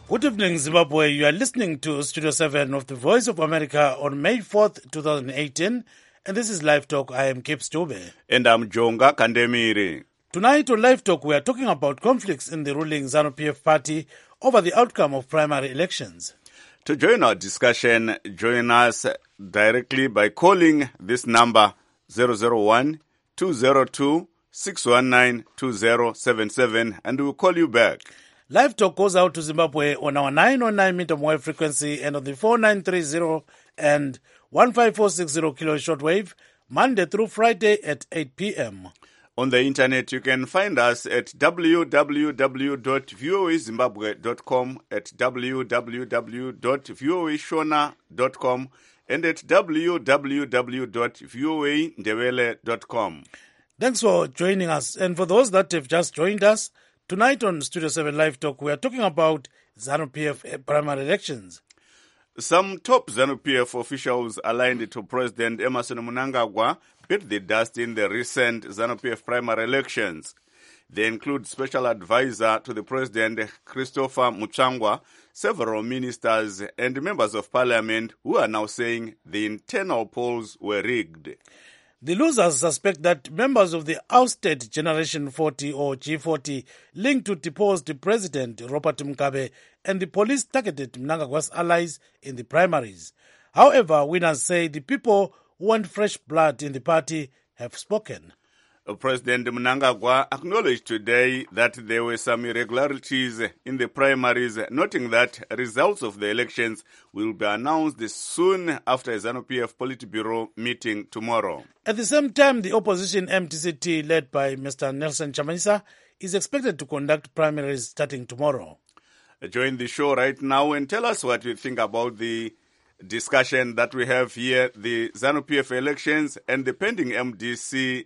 Good evening, Zimbabwe. You are listening to Studio 7 of the Voice of America on May 4th, 2018. And this is Live Talk. I am Kip Stube. And I'm Jonga Kandemiri. Tonight on Live Talk, we are talking about conflicts in the ruling ZANU-PF party over the outcome of primary elections. To join our discussion, join us directly by calling this number 001-202-619-2077 and we'll call you back. Live Talk goes out to Zimbabwe on our 909 meter wave frequency and on the 4930 and 15460 kilo shortwave, Monday through Friday at 8 p.m. On the internet, you can find us at www.voazimbabwe.com, at www.voashona.com, and at www.voandebele.com. Thanks for joining us. And for those that have just joined us, tonight on Studio 7 Live Talk, we are talking about ZANU-PF primary elections. Some top ZANU-PF officials aligned to President Emmerson Mnangagwa beat the dust in the recent ZANU-PF primary elections. They include Special Advisor to the President Christopher Muchangwa, several ministers and members of parliament who are now saying the internal polls were rigged. The losers suspect that members of the ousted Generation 40 or G40 linked to deposed President Robert Mugabe and the police targeted Mnangagwa's allies in the primaries. However, winners say the people who want fresh blood in the party have spoken. President Mnangagwa acknowledged today that there were some irregularities in the primaries, noting that results of the elections will be announced soon after a ZANU-PF Politburo meeting tomorrow. At the same time, the opposition MTCT, led by Mr. Nelson Chamisa, is expected to conduct primaries starting tomorrow. Join the show right now and tell us what you think about the discussion that we have here, the ZANU-PF elections and the pending MDC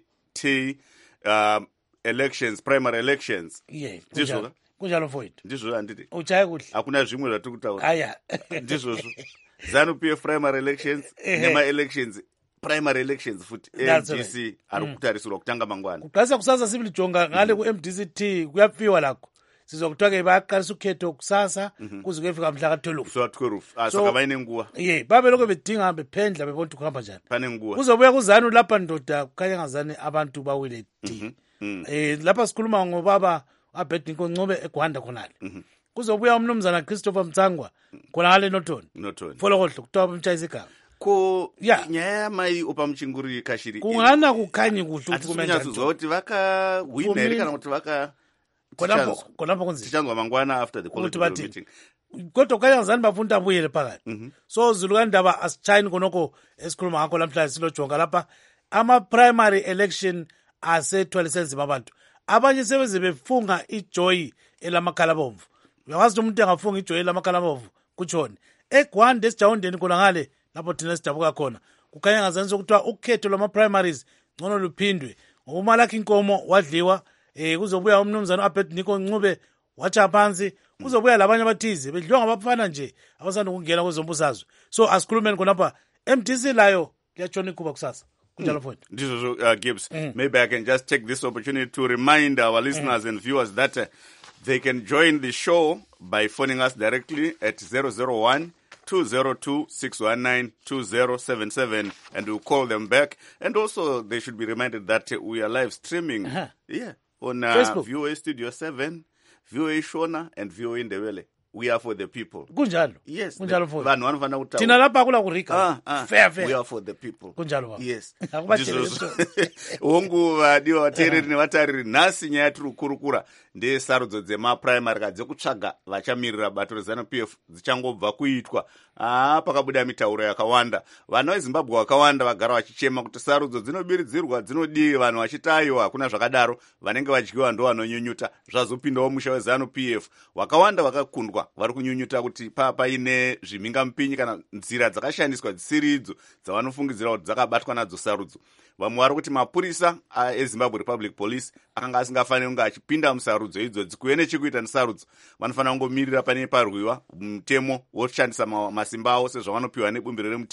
elections, primary elections. Yeah, kunjalo mfowethu. Ndizvo anditi. Uchaya kuhle. Hakuna zvimwe zvatikutaura. Aya. Ndizvozvo. ZANU-PF primary elections nema-elections, primary elections futhi MDC ari kutarisirwa kutanga mangwana. Kuqalisa kusasa sibili jonga ngale ku MDCT kuyapfiwa lakho. Sizokuthiwa ke bayaqalisa ukhetho kusasa kuze kuyefika mhla ka-12. So 12. So kabayine nguwa. Yeah, babe lokho bedinga bephendla bebona ukuthi kuhamba njani. Pane nguwa. Kuzobuya kuZANU lapha ndoda kukhanya ngazani abantu bawile D. Lapha sikhuluma ngobaba Abedinko Ncube eGwanda khonale. Kuzobuya umnumzana Christopher Mtsangwa khona ngale Norton. Folokohlo kuthiwa bamtshayisa igama. Ko nyaya mai upa muchinguri kashiri. Kungana kukhanyi kuhle ukuthi kumenza ukuthi vaka winner kana kuti vaka konapho kunzima. Tichanzwa mangwana after the political meeting. Kodwa kanye ngazani bafunda buyele phakathi. So zulu kandaba asitshayini konoko esikhuluma ngakho lamhlanje silojonga lapha ama primary election asethwalise nzima abantu. Abanye sebeze befunga ijoy elamakhala bomvu. Uyawazi umuntu engafunga ijoy elamakhala bomvu kutshoni. eGwanda esijawundeni khona ngale lapho thina sidabuka khona. Kukhanya ngazani sokuthiwa ukhetho lwama primaries ngcono luphindwe. Ngokumalakha inkomo wadliwa kuzobuya umnumzana Abedinko Ncube wacha phansi kuzobuya labanye abathize bedliwa ngabafana nje abasanda ukungena kwezombusazwe. So asikhulumeni khonapha MDC layo liyatshona ikhuba kusasa. Gibbs, maybe I can just take this opportunity to remind our listeners and viewers that they can join the show by phoning us directly at 001-202-619-2077 and we'll call them back. And also they should be reminded that we are live streaming on VOA Studio 7, VOA Shona and VOA Ndebele. We are for the people. Kunjalo. Yes. Kunjalo for. Vanhu vanofana kutaura. Tina lapha kula kurika. Fair. We are for the people. Kunjalo. Yes. Hongu vadiwa vateereri nevatariri nhasi nyaya tiri kukurukura ndesarudzo dzemaprimary dzekutsvaga vachamirira bato reZANU-PF dzichangobva kuitwa. Pakabuda mitauro yakawanda. Vanhu veZimbabwe vakawanda vagara vachichema kuti sarudzo dzinobiridzirwa dzinodii, vanhu vachitaiwa hakuna zvakadaro, vanenge vadyiwa ndo vanonyunyuta. Zvazopindawo musha weZANU-PF. Vakawanda vakakundwa vari kunyunyuta kuti paine zvimhingamupinyi kana nzira dzakashandiswa dzisiri idzo dzavanofungidzira kuti dzakabatwa nadzo sarudzo. Vamwe vari kuti mapurisa eZimbabwe Republic Police akanga asingafaniri kunge achipinda musarudzo idzodzi kuve nechekuita nesarudzo. Vanofanira kungomirira pane parwiwa mutemo woshandisa masimba avo sezvavanopiwa nebumbiro remutemo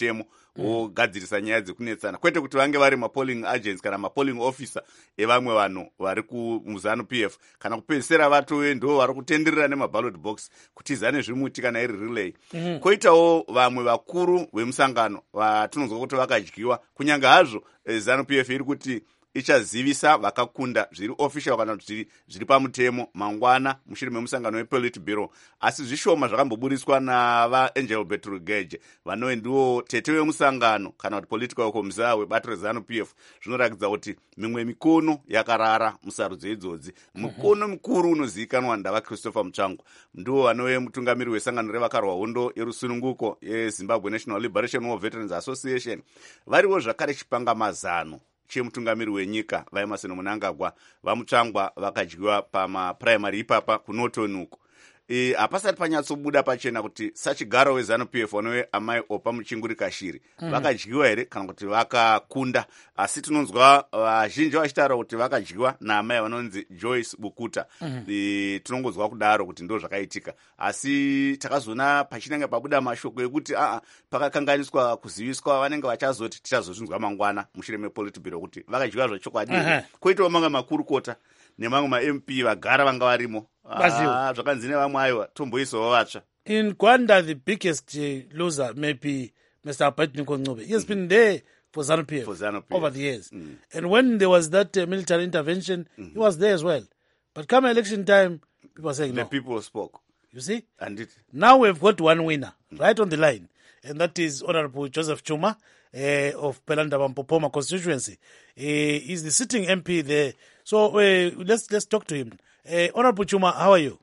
vogadzirisa nyaya dzekunetsana, kwete kuti vange vari mapolling agents kana mapolling officer evamwe vanhu vari kumuzanu PF, kana kupedzisira vatove ndo vari kutenderera nemaballot box kutizane zvimuti kana iri relay. Koitawo vamwe vakuru vemusangano vatinonzwa kuti vakadyiwa, kunyange hazvo zanu PF iri kuti ichazivisa vakakunda zviri official kana kuti zviri pamutemo mangwana mushure memusangano wePolit Bureau, asi zvishoma zvakamboburiswa navaAngel Betrugeje vanove ndiwo tete vemusangano kana kuti political commissar webato rezanu PF. Zvinoratidza kuti mimwe mikono yakarara musarudzo idzodzi. Mukono mukuru unozivikanwa ndava Christopher Mutsvangu, ndiwo vanove mutungamiri wesangano revakarwa hondo yerusununguko yeZimbabwe National Liberation War Veterans Association, variwo zvakare chipangamazano chemutungamiri wenyika vaEmerson Mnangagwa vaMutsvangwa vakadyiwa pamapuraimari ipapa kuNorton. Hapasati panyatsobuda pachena kuti sachigaro wezanu PF vanove amai Opa Muchinguri Kashiri vakadyiwa here kana kuti vakakunda, asi tinonzwa vazhinji vachitaura kuti vakadyiwa naamai vanonzi Joyce Bukuta. Tinongonzwa kudaro kuti ndo zvakaitika, asi takazona pachinenge pabuda mashoko ekuti pakakanganiswa kuziviswa, vanenge vachazoti tichazozvinzwa mangwana mushure mePolit Bureau kuti vakadyiwa zvechokwadi. Koitawo mamwe makurukota nemamwe maMP vagara vanga varimo zvakanzi nevamwe aiwa tomboisawo vatsva. In Gwanda, the biggest loser may be Mr. Abednego Ncube. He has been there for ZANU-PF over the years. And when there was that military intervention, he was there as well. But come election time, people are saying no. The people spoke. You see? And now we've got one winner right on the line, and that is Honorable Joseph Chuma of Pelanda-Mpopoma constituency. He's the sitting MP there. So let's talk to him. Honorable Chuma, how are you?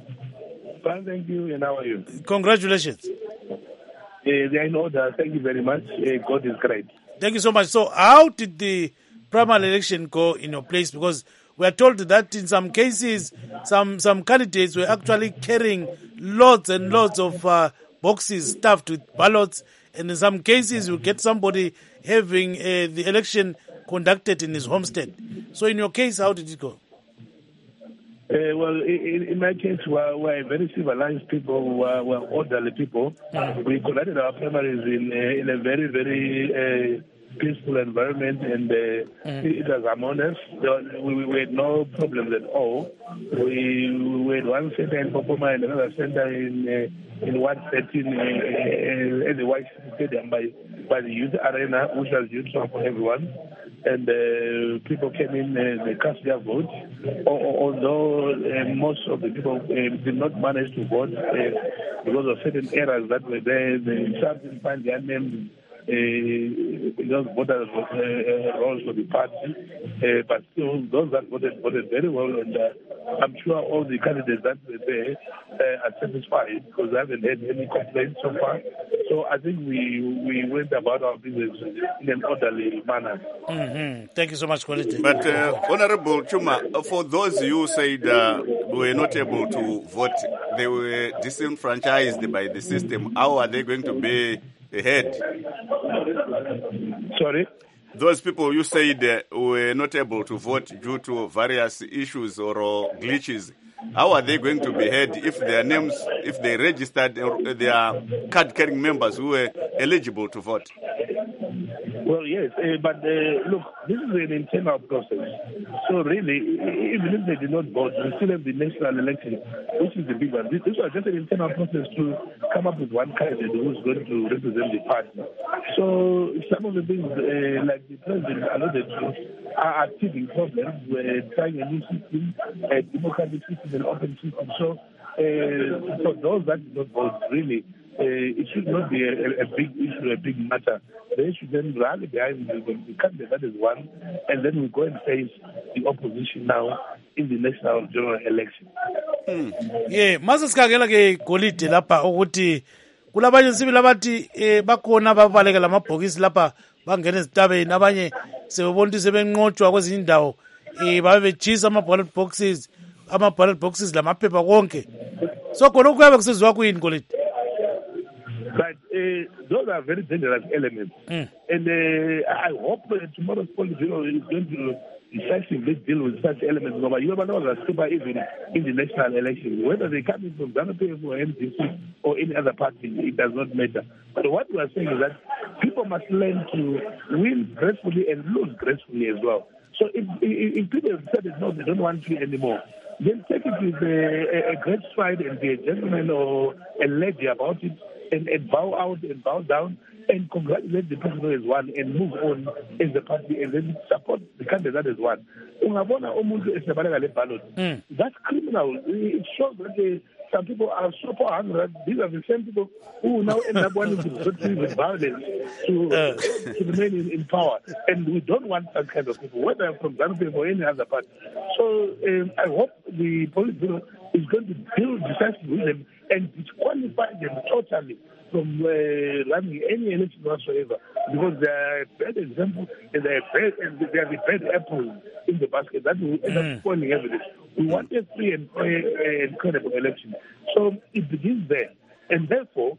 Fine, thank you. And how are you? Congratulations. They are in order. Thank you very much. God is great. Thank you so much. So how did the primary election go in your place? Because we are told that in some cases, some candidates were actually carrying loads and loads of boxes stuffed with ballots. And in some cases, you get somebody having the election conducted in his homestead. So in your case, how did it go? Well, in my case, we're very civilized people, we're orderly people. We conducted our primaries in a very, very peaceful environment, and it was harmonious. We had no problems at all. We had one center in Popoma and another center in one setting at the White Stadium by the youth arena, which was useful for everyone. And people came in, they cast their vote, although most of the people did not manage to vote because of certain errors that were there. They didn't find their names those voters rolls for the party, but still those that voted very well, and I'm sure all the candidates that were there are satisfied because I haven't had any complaints so far. So I think we went about our business in an orderly manner. Thank you so much, Quality. But Honorable Chuma, for those who said were not able to vote, they were disenfranchised by the system, how are they going to be ahead? Sorry? Those people you said were not able to vote due to various issues or glitches, how are they going to be heard if their names, if they registered their card-carrying members who were eligible to vote? Well, yes, but look, this is an internal process. So really, even if they did not vote, we still have the national election, which is the big one. This was just an internal process to come up with one candidate who's going to represent the party. So some of the things, like the president alluded to, are teething problems. We're trying a new system, a democratic system, an open system. So for those that did not vote, really, it should not be a big issue, a big matter. They should then rally behind the candidate that is one, and then we go and face the opposition now in the national general election. Yeah, mase sikhangela ke golide lapha ukuthi kulabanye sibili abathi bakhona babaleka lamabhokisi lapha bangena ezitabeni, abanye sebebona sebenqotshwa kwezinye indawo babe bejisa ama-ballot boxes lamaphepha konke. So khona kuyabe kusizwa kuyini golide? But those are very dangerous elements. And I hope tomorrow's Polit Bureau is going to decisively deal with such elements. But you never know that super even in the national election. Whether they come in from ZANU-PF or NDC or any other party, it does not matter. But what we are saying is that people must learn to win gracefully and lose gracefully as well. So if people have decided, no, they don't want to anymore, then take it with a great stride and be a gentleman or a lady about it, and bow out and bow down and congratulate the person who has won and move on as the party and then support the candidate that has won. That's criminal. It shows that some people are so hungry that these are the same people who now end up wanting to proceed with violence to remain in power. And we don't want that kind of people, whether from ZANU-PF or any other party. So I hope the police bureau is going to deal decisively with them and disqualify them totally from running any election whatsoever, because they are a bad example and they are the bad apples in the basket that will end up spoiling everything. We want a free and credible election. So it begins there. And therefore,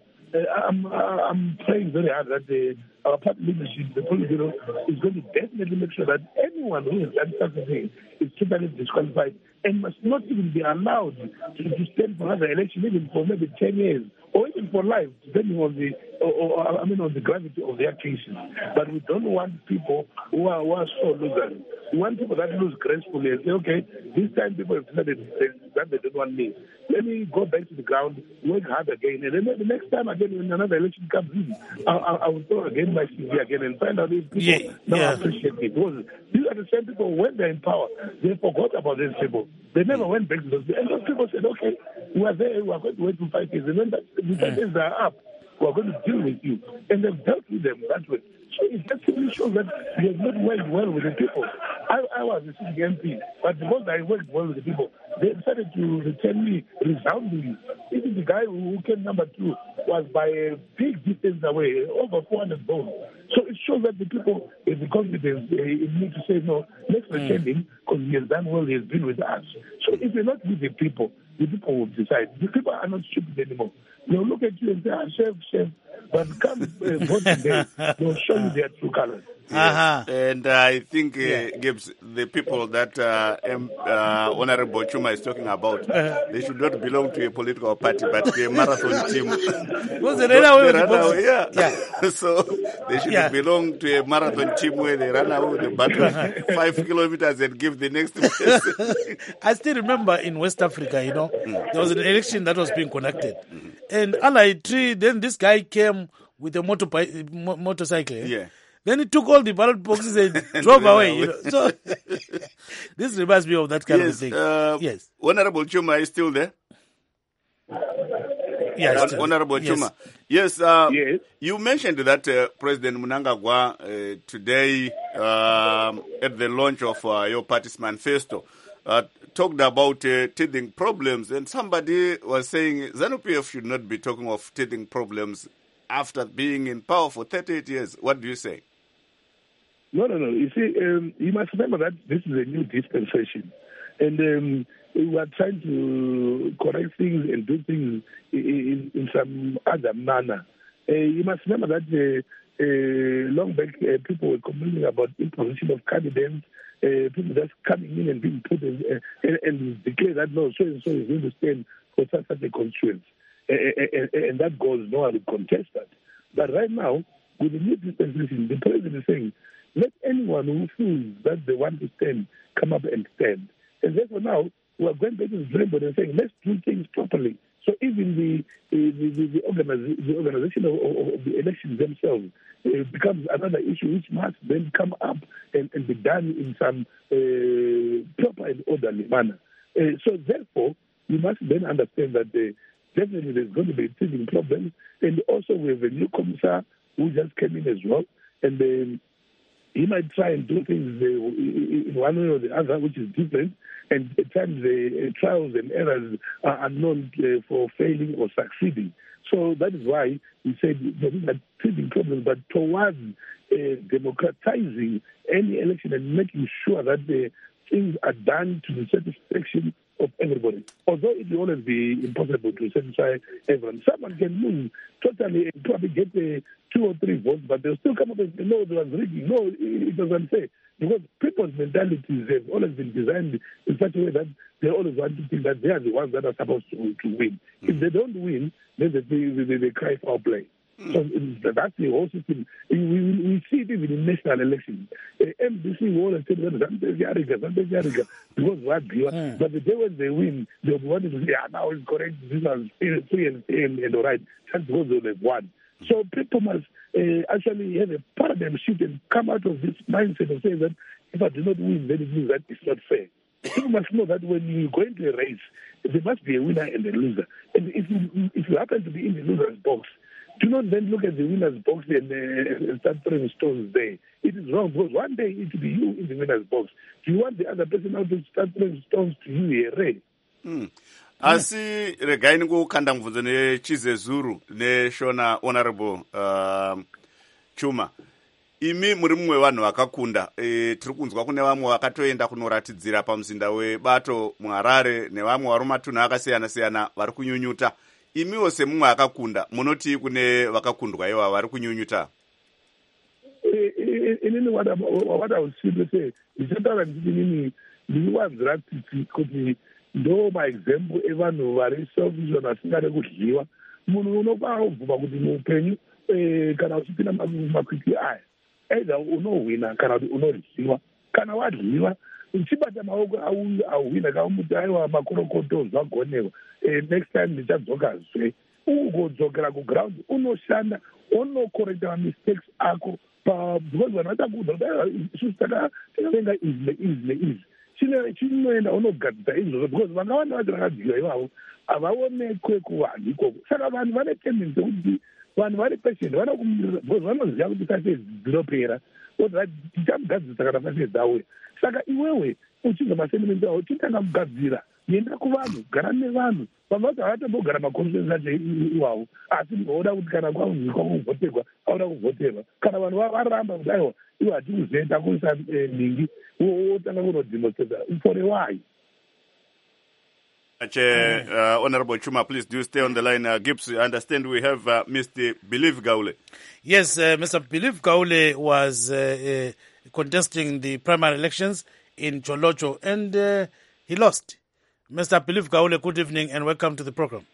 I'm praying very hard that our party leadership, the police bureau, is going to definitely make sure that anyone who has done such a thing is totally disqualified and must not even be allowed to stand for another election, even for maybe 10 years or even for life, depending on the gravity of their cases. But we don't want people who are so losers. We want people that lose gracefully and say, okay, this time people have decided that they don't want me. Let me go back to the ground, work hard again, and then the next time again when another election comes in, I will throw again my CV again and find out if people now appreciate me. Because these are the same people, when they're in power, they forgot about these people. They never went back to those people. And those people said, okay, we are there, we are going to wait for 5 years. And when the 5 years are up, we are going to deal with you. And they've dealt with them that way. So it just simply shows that we have not worked well with the people. I was a sitting MP, but because I worked well with the people, they decided to return me resoundingly. Even the guy who came number 2 was by a big distance away, over 400 votes. So it shows that the people have the confidence in me to say, no, let's return him because he has done well, he has been with us. So if you're not with the people will decide. The people are not stupid anymore. They'll look at you and say, chef, but come voting day, they'll show you their true colors. Yes. And I think, Gibbs, the people that Honorable Chuma is talking about, they should not belong to a political party, but to a marathon team. Because they ran away yeah. So they should belong to a marathon team where they run away with the battle 5 kilometers and give the next person. I still remember in West Africa, there was an election that was being conducted. And under a tree, then this guy came with a motorcycle. Yeah. Then he took all the ballot boxes and drove away. So this reminds me of that kind of thing. Yes. Honorable Chuma is still there? Yes. Honorable Chuma. Yes. Yes. You mentioned that President Mnangagwa today at the launch of your party's manifesto talked about teething problems, and somebody was saying ZANU-PF should not be talking of teething problems after being in power for 38 years. What do you say? No. You see, you must remember that this is a new dispensation. And we are trying to correct things and do things in some other manner. You must remember that long back, people were complaining about imposition of candidates, people just coming in and being put and declare that, no, so-and-so is going to stand for such a constituency. And that goes, no one will contest that. But right now, with the new dispensation, the president is saying, let anyone who feels that they want to stand come up and stand. And therefore now, we are going back to the drawing board and saying, let's do things properly. So even the organization of the elections themselves becomes another issue which must then come up and be done in some proper and orderly manner. So therefore, you must then understand that definitely there's going to be teething problems. And also we have a new commissar who just came in as well. And he might try and do things in one way or the other, which is different. And at times the trials and errors are known for failing or succeeding. So that is why we said there is a teething problem, but towards democratizing any election and making sure that the things are done to the satisfaction of everybody. Although it will always be impossible to satisfy everyone. Someone can lose totally and probably get 2 or 3 votes, but they'll still come up and say, no, there was rigging. No, it was unfair. Because people's mentalities have always been designed in such a way that they always want to think that they are the ones that are supposed to win. If they don't win, then they cry for play. So that's the whole system. We see it even in national elections. MDC will always say, because what but the day when they win, they'll be wanting to say, now it's correct, this was free and all right, just because they have won. So people must actually have a paradigm shift and come out of this mindset of saying that if I do not win, then it means that it's not fair. People must know that when you go into a race, there must be a winner and a loser. And if you happen to be in the loser's box, do not then look at the winner's box and start throwing stones there. It is wrong, because one day it will be you in the winner's box. Do you want the other person out to start throwing stones to you here? Asi regai nikukanda mubvunzo neChizezuru neshona Honorable Chuma. Imi muri mumwe vanhu vakakunda. Tiri kunzwa kune vamwe vakatoenda kunoratidzira pamuzinda weBato muHarare nevamwe vari mumatunhu akasiyana-siyana vari kunyunyuta. Imiwo semumwe akakunda, munoti kune vakakundwa iva vari kunyunyuta? Inini what I would simply say, ndichataura ndichinini ndikuwanzira kuti ndo maexample evanhu vari selfish vasingade kudliwa. Munhu unobvuma kuti muupenyu kana uchipinda makwikwi aya either unohwina kana kuti unoryiwa. Kana wadliwa uchibata maoko auhwina kaumuti aiwa makorokoto zvagonewa, next time ndichadzokazve. Ugodzokera kuground unoshanda, unokorekta mamistakes ako because vanhu vatakuudza isusu takavenga easy. Chinoenda unogadzisa izvozvo because vakawanda vacho vakadyiwa ivavo havaonekwe kuvanhu ikoko. Saka vanhu vane tendency yekuti vanhu vari patient vana kumirira because vanoziva kuti fashe dzinopera oti tichamugadzisa kana fashe dzauya. Saka iwewe uchinza masentimenti avo chitanga mugadzira, enda kuvanhu, gara nevanhu. Vamwe vacho havatombogara maconstituency acho iwawo, asi voda kuti kana kwaunzi kwakuvhoterwa auda kuvhoterwa. Kana vanhu varamba kuti aiwa iwo hatikuzoenda kuisa ningi, wotanga kunodemonstrata for a while. Honorable Chuma, please do stay on the line. Gibbs, I understand we have Mr. Believe Gaule. Yes, Mr. Believe Gaule was contesting the primary elections in Cholocho, and he lost. Mr. Believe Gaule, good evening and welcome to the program.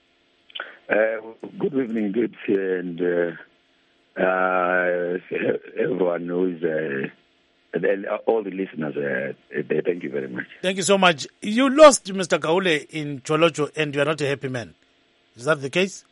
Good evening, Gibbs, and everyone who is... all the listeners, thank you very much. Thank you so much. You lost, Mr. Gaule, in Cholocho, and you are not a happy man. Is that the case?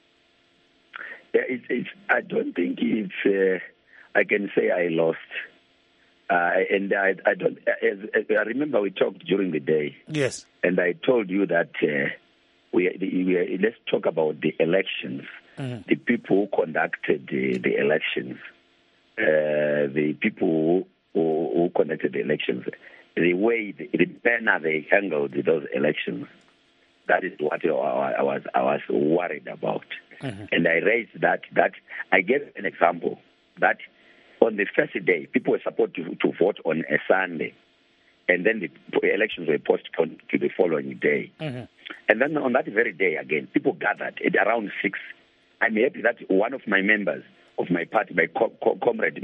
I don't think it's. I can say I lost, and I don't. I remember we talked during the day. Yes. And I told you that let's talk about the elections. Mm-hmm. The people who conducted the elections, the people who conducted the elections, the way, the manner they handled those elections, that is what I was worried about. Mm-hmm. And I raised that I gave an example, that on the first day, people were supposed to vote on a Sunday, and then the elections were postponed to the following day. Mm-hmm. And then on that very day again, people gathered at around 6. I'm happy that one of my members of my party, my comrade,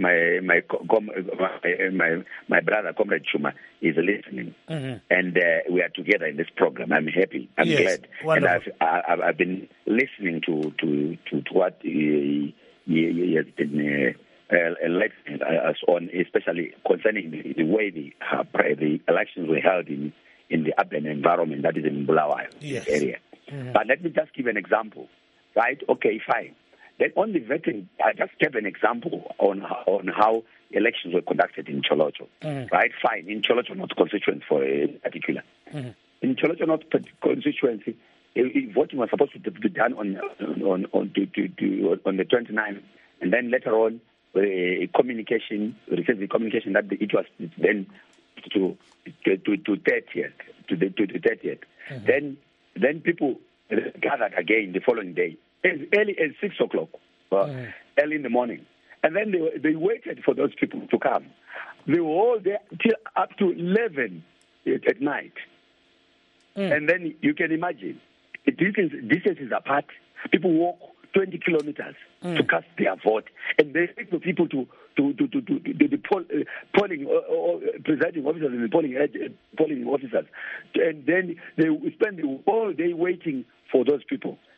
my brother, Comrade Chuma, is listening, mm-hmm. and we are together in this program. I'm happy. I'm glad, wonderful. And I've been listening to what he has been electing us on, especially concerning the way the elections were held in the urban environment, that is in Bulawayo area. Mm-hmm. But let me just give an example. Right? Okay, fine. Then on the vetting, I just gave an example on how elections were conducted in Cholocho. Mm-hmm. Right? Fine. In Cholocho North constituency for particular. Mm-hmm. In Cholocho North constituency, voting was supposed to be done on the 29th, and then later on, communication that it was then to 30th, to the 30th. Mm-hmm. Then people gathered again the following day, as early as 6 o'clock, early in the morning. And then they waited for those people to come. They were all there till up to 11 at night. Mm. And then you can imagine, distances apart, people walk 20 kilometers to cast their vote. And they expect the people to the polling presiding officers and the polling officers. And then they spend the whole day waiting for those people.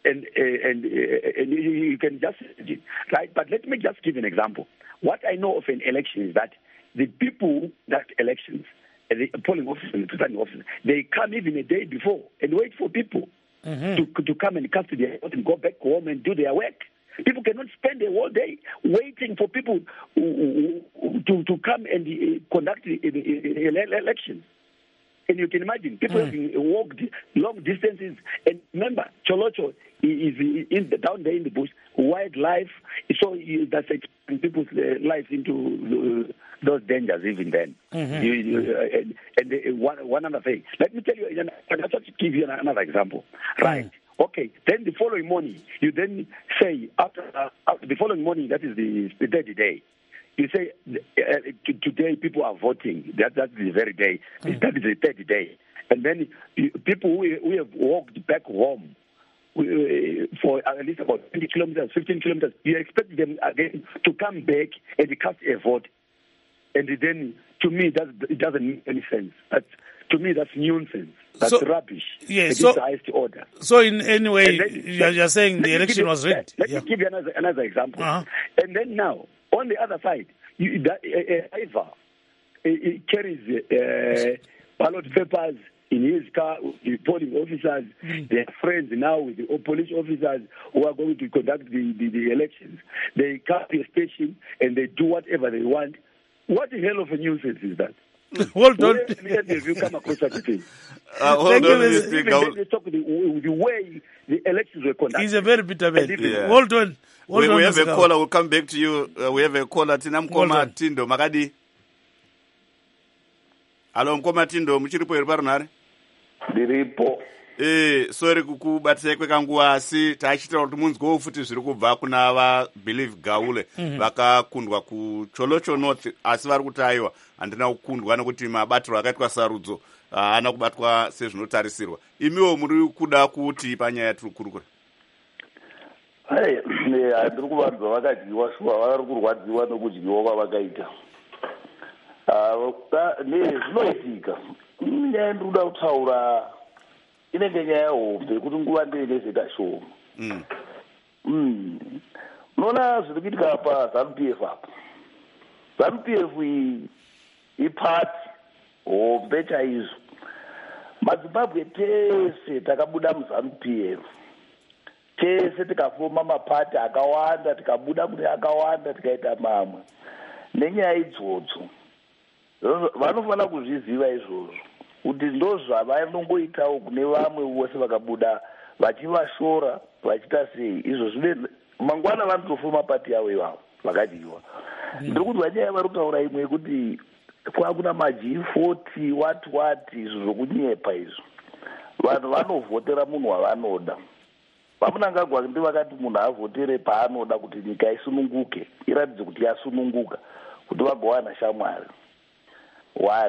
and you can just right. But let me just give an example. What I know of an election is that the people that elections, the polling officers and the presiding officers, they come even a day before and wait for people to come and cast their vote and go back home and do their work. People cannot spend a whole day waiting for people to come and conduct the elections. And you can imagine people having walked long distances. And remember, Cholocho is down there in the bush, wildlife. So that's exposing people's lives into those dangers even then. And one other thing. Let me tell you, I'll just give you another example. Right. Okay. Then the following morning, you then say, after the following morning, that is the third day. You say, today people are voting. That's the very day. That is the third day. And then people who have walked back home for at least about 20 kilometers, 15 kilometers, you expect them again to come back and cast a vote. And then, to me, it doesn't make any sense. To me, that's nonsense. That's rubbish. Yeah, it's the highest order. So in any way, you're saying the election was rigged. Let me give you another example. And then now, on the other side, driver carries ballot papers in his car, the polling officers, their friends now with the police officers who are going to conduct the elections. They come to a station and they do whatever they want. What the hell of a nuisance is that? Hold on. Where have you come across such a thing? Hold on, they talk the way the elections were conducted. He's a very bitter man. Yeah. Hold on. We have a caller. We'll come back to you. We have a caller. Tinamkoma Tindo Magadi. Hello, Mkoma Tindo. Muchiripo irparunare. Ndiripo. Sorry kukubatsira kwekanguva asi tachitaura kuti munzwewo futi zviri kubva kuna vaBelieve Gaule vakakundwa kuCholocho North asi vari kutaiwa handina kukundwa nekuti mabatiro akaitwa sarudzo haana kubatwa sezvinotarisirwa. Imiwo muri kuda kuti panyaya yatiri kurukura? Handiri kuvanzwa vakadyiwa shuwa vari kurwadziwa nokudyiwa kwavakaita. Zvinoitika nyaya ndiri kuda kutaura inenge nyaya hombe kuti nguva ndeinezeta shoma. Unoona zviri kuitika paZANU-PF apa. ZANU-PF ipati hombe chaizvo. MaZimbabwe tese takabuda muZANU-PF. Tese tikafoma mapati akawanda, tikabuda kune akawanda, tikaita mamwe. Nenyaya idzodzo. Vanofana kuzviziva izvozvo. Kuti ndozvavanongoitawo kune vamwe vose vakabuda vachivashora vachita sei. Izvo zvine mangwana vanotofuma pati yavo ivavo vakadyiwa. Ndiri kuti vanyaya vari kutaura imwe yekuti kwakuna maG40 wati izvo zvokunyepa izvo. Vanhu vanovhotera munhu wavanoda. Vamunangagwa ndivakati munhu avhotere paanoda kuti nyika isununguke, iratidze kuti yasununguka, kuti vagowana shamwari. 1.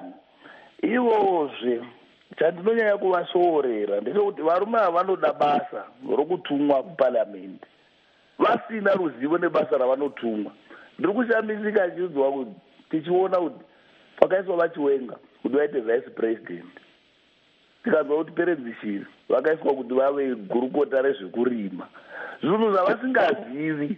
Ivozve chandinonyanya kuvashoorera ndechekuti varume ava vanoda basa rokutumwa kuparliamendi vasina ruzivo nebasa ravanotumwa. Ndiri kushamisika chiudzwa kuti tichiona kuti vakaiswa vachiwenga kuti vaite vice president, tikanzwa kuti Perenzishiri vakaiswa kuti vave gurukota rezvekurima, zvinhu zvavasingazivi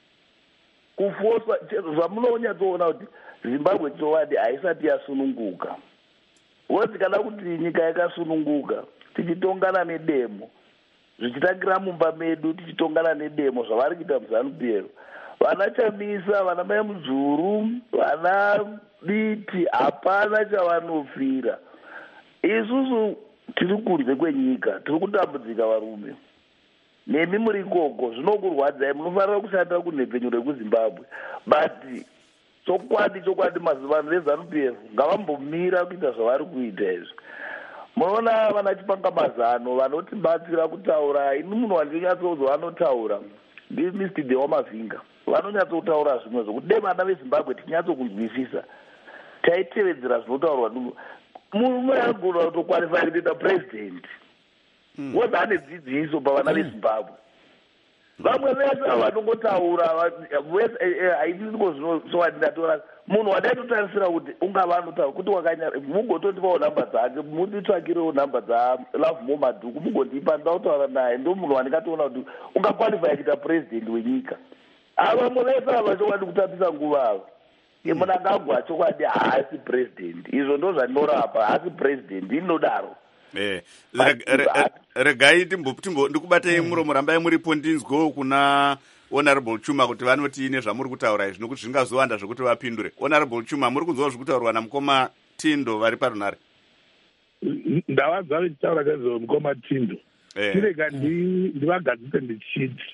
kufoswa. Zvamunonyatsoona kuti Zimbabwe chowadi haisati yasununguka. Woti kana kuti nyika yakasununguka tichitongana nedemo zvichitangira mumba medu, tichitongana nedemo zvavari kuita muZANU-PF, vana Chamisa, vana Mai Mudzuru, vana Biti hapana chavanofira. Isusu tiri kunze kwenyika, tiri kutambudzika varume. Nemi muri ikoko zvinokurwadzai, munofanira kushanda kunhepfenyu rekuZimbabwe. But chokwadi mazivano veZANU-PF ngavambomira kuita zvavari kuita izvi. Munoona vana Chipangamazano vanotibatsira kutaura. Ini munhu wandinyatsonzwa vanotaura Mr. Dewa Mavinga, vanonyatsotaura zvimwe zvokuti dai vana veZimbabwe tinyatsokunzwisisa taitevedzera zvinotaurwa. Murume anogona kutokwalifai kuita president wozva ane dzidziso pavana veZimbabwe. vamwe vese vanongotaura haiti ndikozowandatora munhu wadaitotarisira kuti ungava anotaura kuti wakanyara mungotondipawo namba dzake munditsvakirewo namba dzaLove Madhuku mungondipa ndautaura naye ndo munhu wandingatoona kuti ungakwalifya kuita purezidendi wenyika. Vamwe vese ava chokwadi kutapisa nguva ava Mnangagwa chokwadi haasi purezidendi, izvo ndo zvandinorapa, haasi purezidendi inodaro. Regai ndikubatei muromo, rambai muripo ndinzwo kuna Honorable Chuma kuti vanoti nezvamuri kutaura izvi nokuti zvingazowanda zvokuti vapindure. Honorable Chuma, muri kunzwa zvekutaurwa namukoma Tindo vari parunare? Ndavanzwa vachitaura nezvemukoma Tindo. Tirega ndivagadzise ndichiti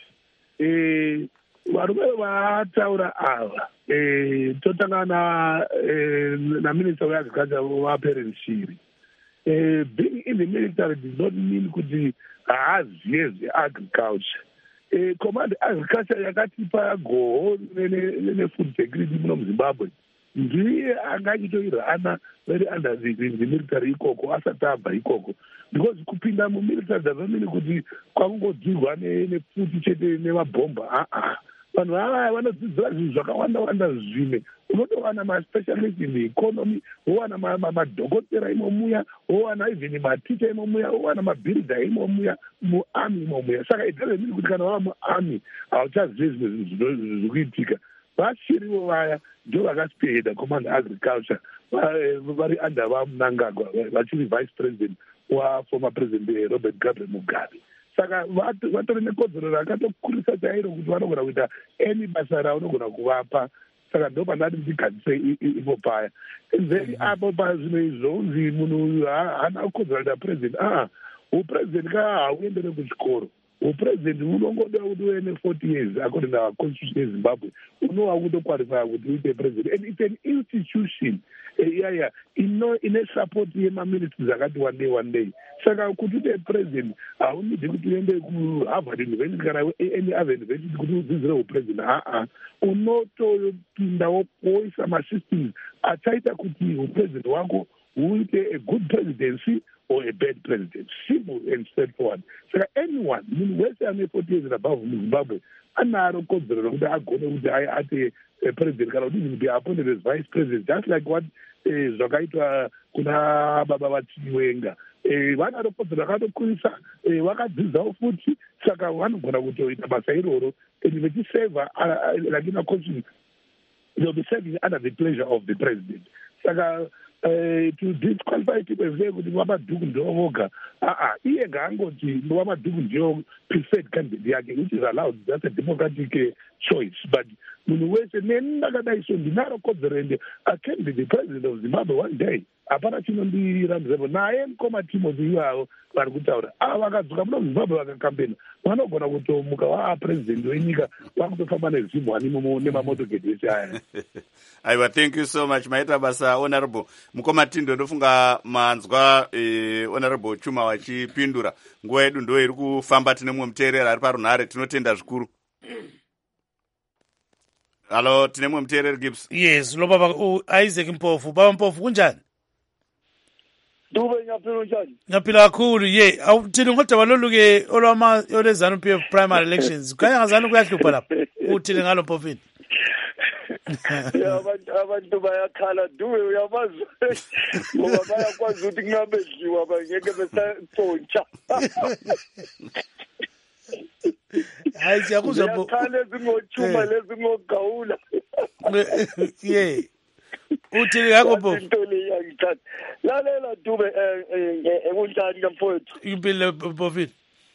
varume vataura ava totanga naminista weagriculture waPerence Shiri. Being in the military does not mean kuti haaziye zveagriculture. Command agriculture yakatipa goho nefood security muno muZimbabwe. Ndiye angachitoirana very under the military ikoko asati abva ikoko. Because kupinda mumilitary does not mean kuti kwakungodzirwa nefuti chete nemabhomba. Vanhu ava vanodzidzira zvinhu zvakawanda zvimwe. Unotowana maspecialist in the economy, wowana madhokotera imomuya, wowana even maticha imomuya, wowana mabuilder imomuya, muarmy imomuya. Saka it doesn't mean kuti kana wava muarmy hauchazivi zvimwe zvinhu zvirikuitika. Vashiriwo vaya ndo vakaspearheada command agriculture vari under vaMnangagwa vachiri vice president waformer president Robert Gabriel Mugabe. Saka vatori nekodzero rakatokurisa chairo kuti vanogona kuita any basa raunogona kuvapa. Saka ndo pandati ndigadzise ipo paya. Then apo pazvino izvonzi munhu haana kodzero kuita president. Upresident hauendere kuchikoro. Upresident unongoda kuti uve ne40 years according to our constitution yeZimbabwe. Unova kutoqualify kuti uite president. And it's an institution ine support yemaministries akati one day. Saka kuti uite president haunidi kuti uende kuHarvard University kana any other university kuti udzidzire upresident. Unotopinda woisa masystems achaita kuti upresident wako uite a good presidency or a bad president. Simple and straightforward. So anyone, wese ane 40 years and above in Zimbabwe, anaro kodzero rokuti agone kuti ate president kana kuti be appointed as vice president, just like what zvakaitwa kuna baba vaChiwenga. Vanaro kodzero rakatokurisa, vakadzidzawo futi, saka vanogona kutoita basa iroro, and vechiseva like in a constitution, they'll be serving under the pleasure of the president. Saka to disqualify people say kuti vaMadhuku ndiwo voga. Iye ngaangoti vaMadhuku ndiwo preferred candidate yake, which is allowed. That's a democratic choice. But munhu wese nendakadai so ndinaro kodzero ende I can be the president of Zimbabwe one day. Hapana chinondirambirepo naye mukoma Timothy iwavo vari kutaura. Vakadzoka muno Zimbabwe vakakampena vanogona kutomuka president wenyika vakutofamba nezimhwani nemamotoketi ese aya. Aiwa, thank you so much. Maita basa Honorable Mukoma Tindo. Ndofunga manzwa Honorable Chuma wachipindura. Nguva yedu ndo iri kufamba, tine mumwe muteereri ari parunare, tinotenda zvikuru. Halo, tine mumwe muteereri Gibbs. Yes, lo baba Isaac Mpofu. Baba Mpofu kunjani? Dube nyaphila njani? Nyaphila kakhulu ye. Awuthini ngodaba loluke olwama olezanu PF primary elections. Kaya ngazani kuyahlupha lapha. Uthini ngalo Mpofini? Abantu bayakhala Dube uyabazi. Ngoba bayakwazi ukuthi kungabedliwa bangeke besatshontsha. Hayi siyakuzwa bo. Yakhala ezingochuma lezingogawula. Yeah. Uthini ngakho bo? Into le yangithatha. Lalela Dube ekunjani kamfowethu? Impilo Mpofini.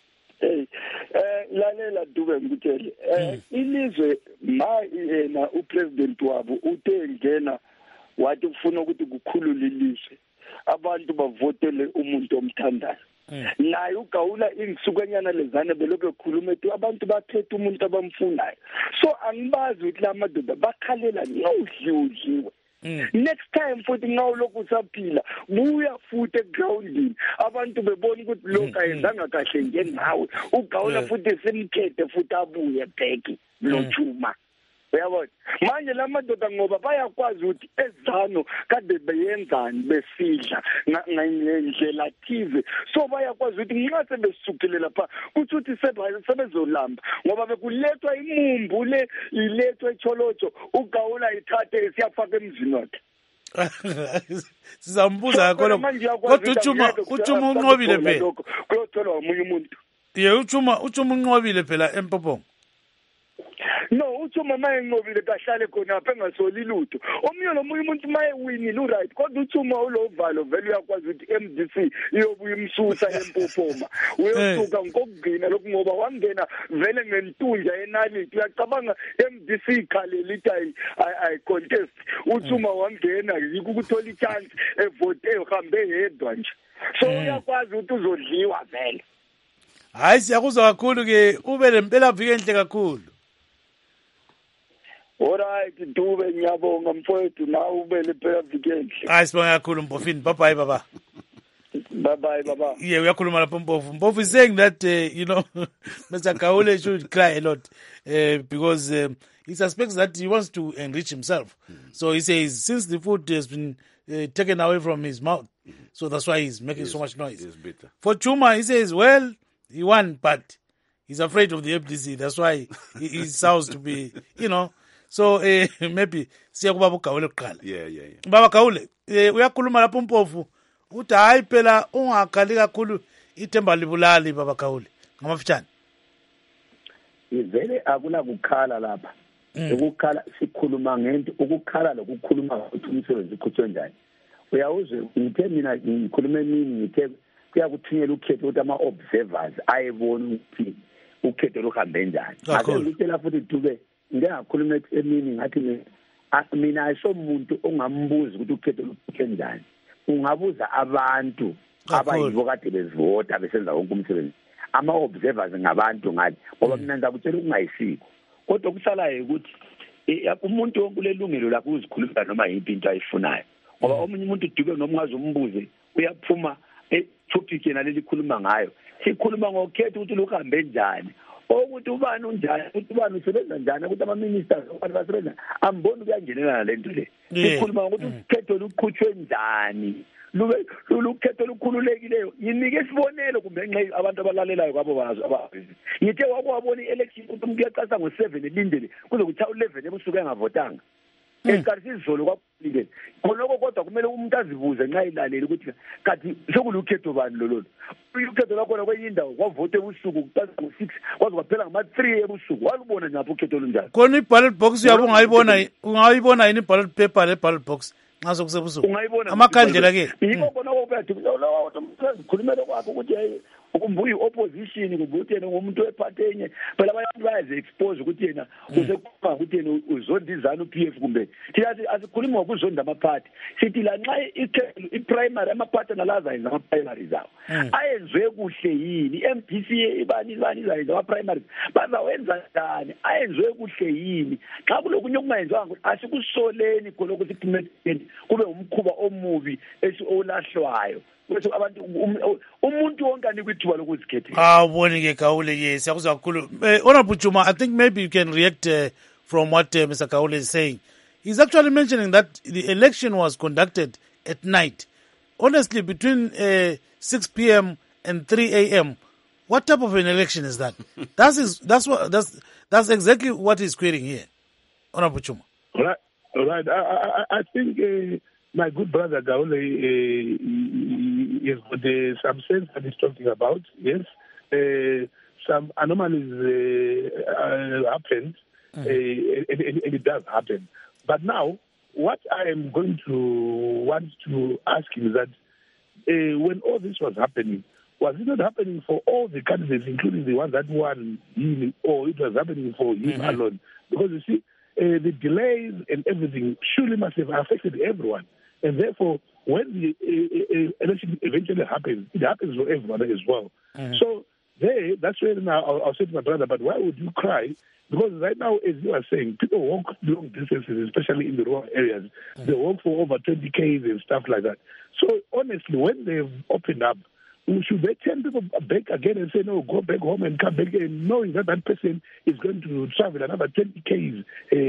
Lalela Dube ngikutshele. Ilizwe yena upresident wabo uthe ngena wathi ufuna ukuthi kukhulule ilizwe. Abantu bavotele umuntu omthandayo. Naye ugawula ingisukanyana lezane belokho ekhuluma ethi abantu bakhetha umuntu abamfunayo. So angibazi ukuthi la madoda bakhalela nodliwe. Next time futhi ngawulokhu usaphila buya futhi egroundini abantu bebona ukuthi lokho ayenzanga kahle njengawe ugawula futhi simkhethe futhi abuye bheki lo Chuma. uyabona manje lamadoda ngoba bayakwazi ukuthi ezano kade beyenzani besidla ngendlela thize so bayakwazi ukuthi nxa sebesukile lapha kuthi uthi sebezolamba ngoba bekulethwa imumbu le ilethwa echolotsho uGawula ithathe siyafaka emzini wakhe sizambuza khona kodwa uChuma unqobile phela kuyotholwa umunye umuntu uChuma unqobile phela eMpophoma no uChuma mayenqobile kahlale khona apha engasoli lutho omunye nomunye umuntu mayewinile uright kodwa uChuma ulovalo vele uyakwazi ukuthi MDC iyobuya imsusa eMpophoma uyosuka ngokugcina lokhu ngoba wangena vele ngentunja enalithi uyacabanga MDC ikhalela ithi I contest uChuma wangena yikho ukuthola ichance evote ehambe yedwa nje so uyakwazi ukuthi uzodliwa vele hayi siyakuzwa kakhulu ke ube lempela viki enhle kakhulu alright Dube ngiyabonga mfowethu nawe ube lempela viki enhle hayi sibonga kakhulu Mpofini bye bye baba baba yeah uyakhuluma lapho Mpofu is saying that Mr. Kaule should cry a lot because he suspects that he wants to enrich himself so he says since the food has been taken away from his mouth so that's why he's making so much noise for Chuma he says well he won but he's afraid of the FDC that's why he sounds to be so maybe siya kuba uGawule kuqala baba Gawule uyakhuluma lapho Mpofu uthi hayi phela ungakhali kakhulu ithemba libulali baba Gawule ngamafitshane ivele akula kukhala lapha ukukhala sikhuluma ngento ukukhala lokukhuluma ukuthi umsebenzi ukhutshwe njani uyawuzwe ngithe mina ngikhuluma emini ngithe kuyakuthunyela ukhetho ukuthi ama observers ayebona ukuthi ukhetho luhambe njani ake ngitshela futhi Dube ngiyakhuluma emini ngathi mina ayisomuntu ongambuza ukuthi ukhetho lukhutshwe njani ungabuza abantu abayibo kade bezivota besenza wonke umsebenzi ama observers ngabantu ngathi ngoba mina ngakutshela ukungayisiko kodwa kusalayo ukuthi umuntu wonke ulelungelo lakho uzikhuluma noma yiphi into ayifunayo ngoba omunye umuntu Dube noma ungaze umbuze uyaphuma topic yena lelikhuluma ngayo sikhuluma ngokhetho ukuthi luhambe njani ukuthi ubani unjani ukuthi ubani usebenza njani ukuthi ama ministers abantu basebenza amboni kuyangenelana lento le sikhuluma ukuthi ukhetho luqhutshwe njani lukhetho lukhululekileyo yinike isibonelo kumbe ngenxa abantu abalalelayo kwabo bazo abazi ngithe wakwabona ielection ukuthi umuntu uyaqasa ngo7 elindele kuze kuthiwa u11 ebusuku engavotanga esikhathi sizolo kwaphile khonoko kodwa kumele umuntu azibuze nxa ilaleli ukuthi kathi sekulukhetho bani lolo ukhetho lakho kwenye indawo kwavote ebusuku kuqala ngo6 kwaze kwaphela ngama3 ebusuku walubona napho ukhetho lunjani khona iballot box yabo ungayibona yini iballot paper le ballot box nxa sokusebusuku amakhandlela ke yiko khonoko uyathi lo ukhulumela kwakho ukuthi ukumbuyi opposition ukuthi yena ngomuntu wephathe enye phela abantu bayaze expose ukuthi yena usekhuluma ukuthi yena uzondizana uPF kumbe thiyathi asikhuluma ngokuzonda amaphathi sithi la nxa i-primary amaphathi nalaza yenza ama-primary zawo ayenzwe kuhle yini iMDC ibani izayenza ama-primary bazawenza njani ayenzwe kuhle yini xa kulokunye okungayenzwanga asikusoleni khona ukuthi kuphumele kube umkhuba omubi olahlwayo kwethu abantu umuntu wonke anikuthuba lokuzikhethela ubone ke Gawule yes yakuzwa kakhulu Honorable Chuma I think maybe you can react from what Mr. Gawule is saying. He's actually mentioning that the election was conducted at night. Honestly, between 6 p.m. and 3 a.m., what type of an election is that? That's exactly what he's querying here, Honorable Chuma. Right. I think my good brother Gawule is with some sense that he's talking about. Yes, some anomalies happened, and it does happen. But now, what I am going to want to ask him is that when all this was happening, was it not happening for all the candidates, including the ones that won him, or it was happening for him alone? Because you see, the delays and everything surely must have affected everyone. And therefore, when the election eventually happens, it happens for everyone as well. So that's where now I'll say to my brother, but why would you cry? Because right now, as you are saying, people walk long distances, especially in the rural areas. They walk for over 20 Ks and stuff like that. So honestly, when they've opened up, Should they turn people back again and say, no, go back home and come back again, knowing that that person is going to travel another 20 k's?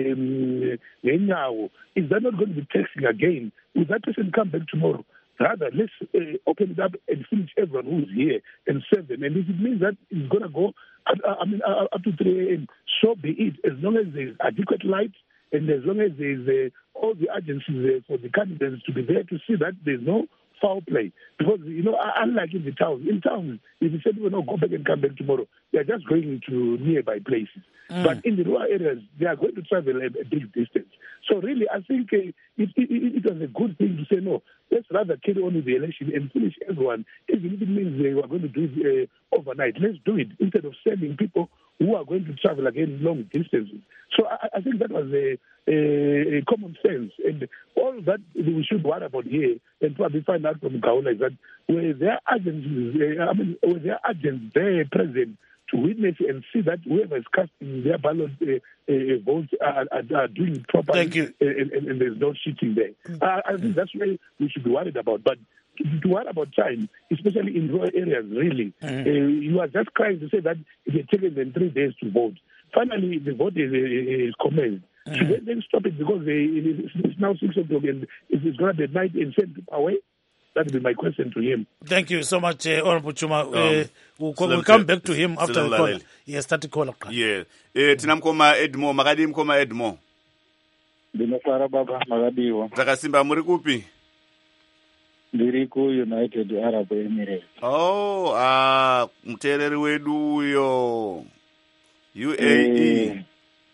Is that not going to be taxing again? Will that person come back tomorrow? Rather, let's open it up and finish everyone who's here and serve them. And if it means that it's going to go up to 3 a.m., so be it, as long as there's adequate light and as long as there's all the agencies for the candidates to be there to see that there's no foul play. Because, unlike in towns, if you say people no, go back and come back tomorrow, they're just going to nearby places. But in the rural areas, they are going to travel a big distance. So really, I think it was a good thing to say, no, let's rather carry on with the election and finish everyone. Even if it means we are going to do it overnight, let's do it instead of sending people who are going to travel again long distances. So I think that was a common sense. And all that we should worry about here and probably find out from Gaula is that were there agents there present to witness and see that whoever is casting their ballot votes are doing it properly. Thank you. And there's no cheating there. I think that's where we should be worried about. But to worry about time, especially in rural areas, really, you are just trying to say that it has taken them 3 days to vote. Finally, the vote is commenced. Should they then stop it because it's now 6 o'clock and it's going to be at night and send people away? That would be my question to him. Thank you so much, Honorable Chuma. We'll come back to him after the call. Yes, start the call. Yeah. Tina mkoma Edmo, makadi mkoma Edmo. Dinofara baba makadiwa. Takasimba muri kupi? Ndiri ku United Arab Emirates. Oh, mtereri wedu uyo. UAE.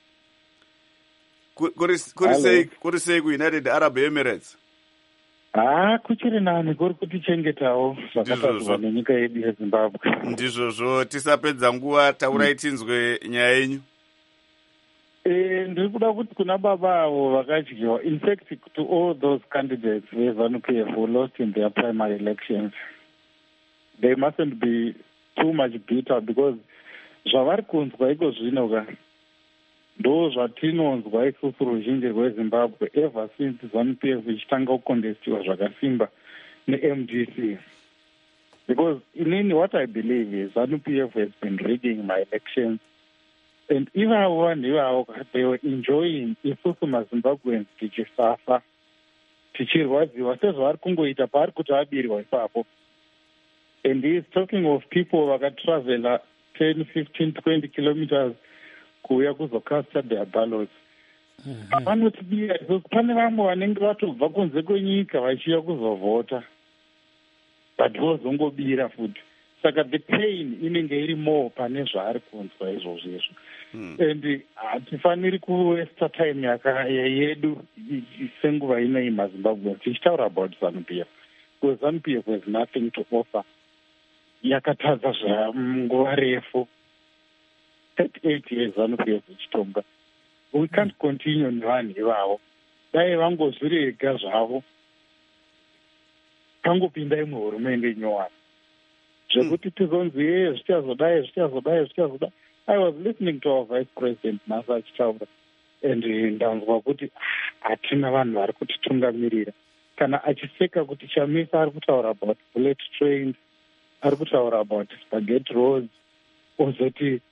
Kuri sei ku United Arab Emirates? Kuchiri nani kuri kutichengetawo zvakatadzwa nenyika yedu yeZimbabwe. Ndizvozvo, tisapedza nguva, taurai tinzwe nyaya yenyu. Ndiri kuda kuti kuna baba avo vakadyiwa, in fact to all those candidates veZANU-PF who lost in their primary elections, they mustn't be too much bitter because zvavari kunzwa iko zvino ka ndo zvatinonzwa isusu ruzhinji rweZimbabwe ever since ZANU-PF ichitanga kukondestiwa zvakasimba neMDC. Because inini what I believe is ZANU-PF has been rigging my elections. And ivavo vanhu ivavo they were enjoying isusu maZimbabweans tichisafa tichirwadziwa sezvavari kungoita paari kuti abirwa ipapo. And he is talking of people vakatravela 10, 15, 20 kilometers kuuya kuzocasta their ballots. Vanotibira isusu pane vamwe vanenge vatobva kunze kwenyika vachiuya kuzovhota but vozongobira futi. Saka the pain inenge iri more pane zvaari kunzwa izvozvo. And hatifaniri kuwesta time yedu senguva inei maZimbabwe tichitaura about ZANU-PF because ZANU-PF has nothing to offer. Yakatadza nguva refu 38 years ZANU-PF ichitonga. We can't continue nevanhu ivavo. Dai vangozvirega zvavo pangopinda imwe hurumende inyowani zvekuti tizonzi zvichazodai. I was listening to our vice president Nasa achitaura and ndanzwa kuti hatina vanhu vari kutitungamirira kana achiseka kuti chamisa ari kutaura about bullet trains, ari kutaura about spaghetti roads, ozoti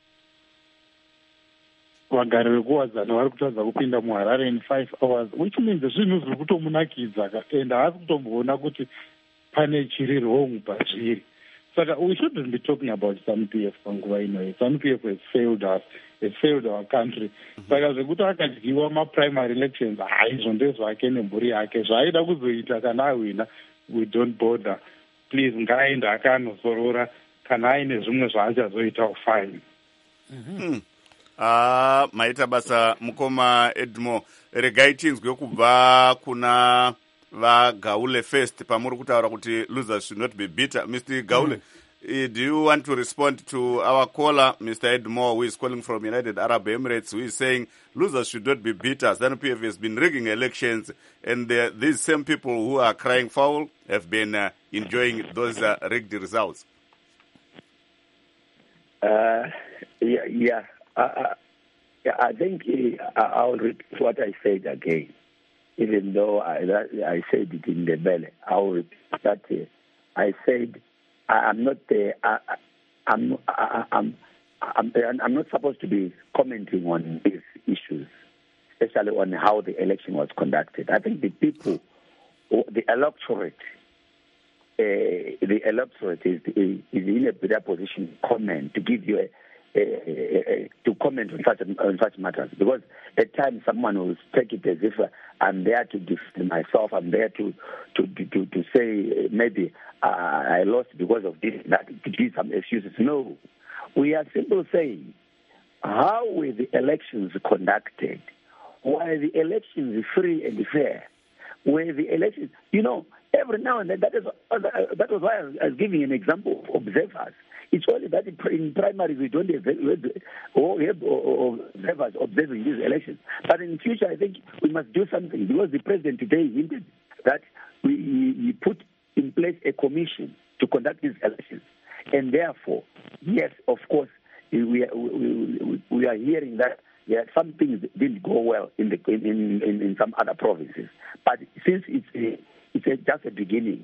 vagari vekuwadzana vari kutadza kupinda muHarare in 5 hours, which means zvinhu zviri kutomunakidza and haasi kutomboona kuti pane chiri wrong pazviri. Saka we shouldn't be talking about ZANU-PF panguva ino. ZANU-PF has failed us, has failed our country. Saka zvekuti akadyiwa ma-primary elections, izvo ndezvake nemhuri yake. Zvaaida kuzoita kana awina, we don't bother. Please, ngaaende akaanosorora kana aine zvimwe zvaachazoita fine. Maita basa mukoma Edmo, regai tinzwe kubva kuna vaGaule first pamuri kutaura kuti losers should not be bitter. Mr. Gaule, do you want to respond to our caller, Mr. Edmo, who is calling from United Arab Emirates, who is saying losers should not be bitter? ZANU-PF has been rigging elections, and these same people who are crying foul have been enjoying those rigged results. I think I'll repeat what I said again. Even though I said it in the belly, I will repeat that I said I'm not supposed to be commenting on these issues, especially on how the election was conducted. I think the people, the electorate is in a better position to comment, to give you to comment on such matters, because at times someone will take it as if I'm there to defend myself, I'm there to say maybe I lost because of this, that, to give some excuses. No, we are simply saying how were the elections conducted? Were the elections free and fair? Were the elections, every now and then, that was why I was giving an example of observers. It's only that in primaries we don't have observers observing these elections. But in future, I think we must do something, because the president today hinted that we put in place a commission to conduct these elections. And therefore, yes, of course, we are hearing that some things didn't go well in some other provinces. But since it's just a beginning,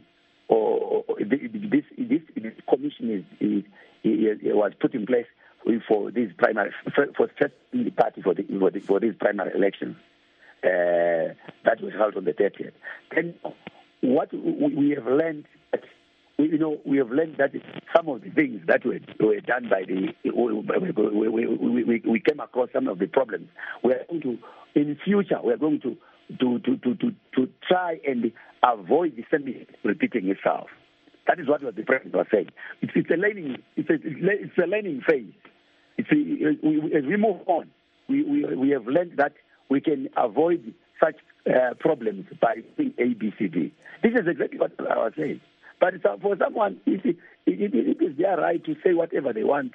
this commission was put in place for these primary, for setting the party for these primary elections that was held on the 30th. Then what we have learned, we have learned that some of the things that were done by we came across some of the problems. In future, we are going to try and avoid the same repeating itself. That is what the president was saying. It's a learning phase. As we move on, we have learned that we can avoid such problems by doing A, B, C, D. This is exactly what I was saying. But for someone, it is their right to say whatever they want.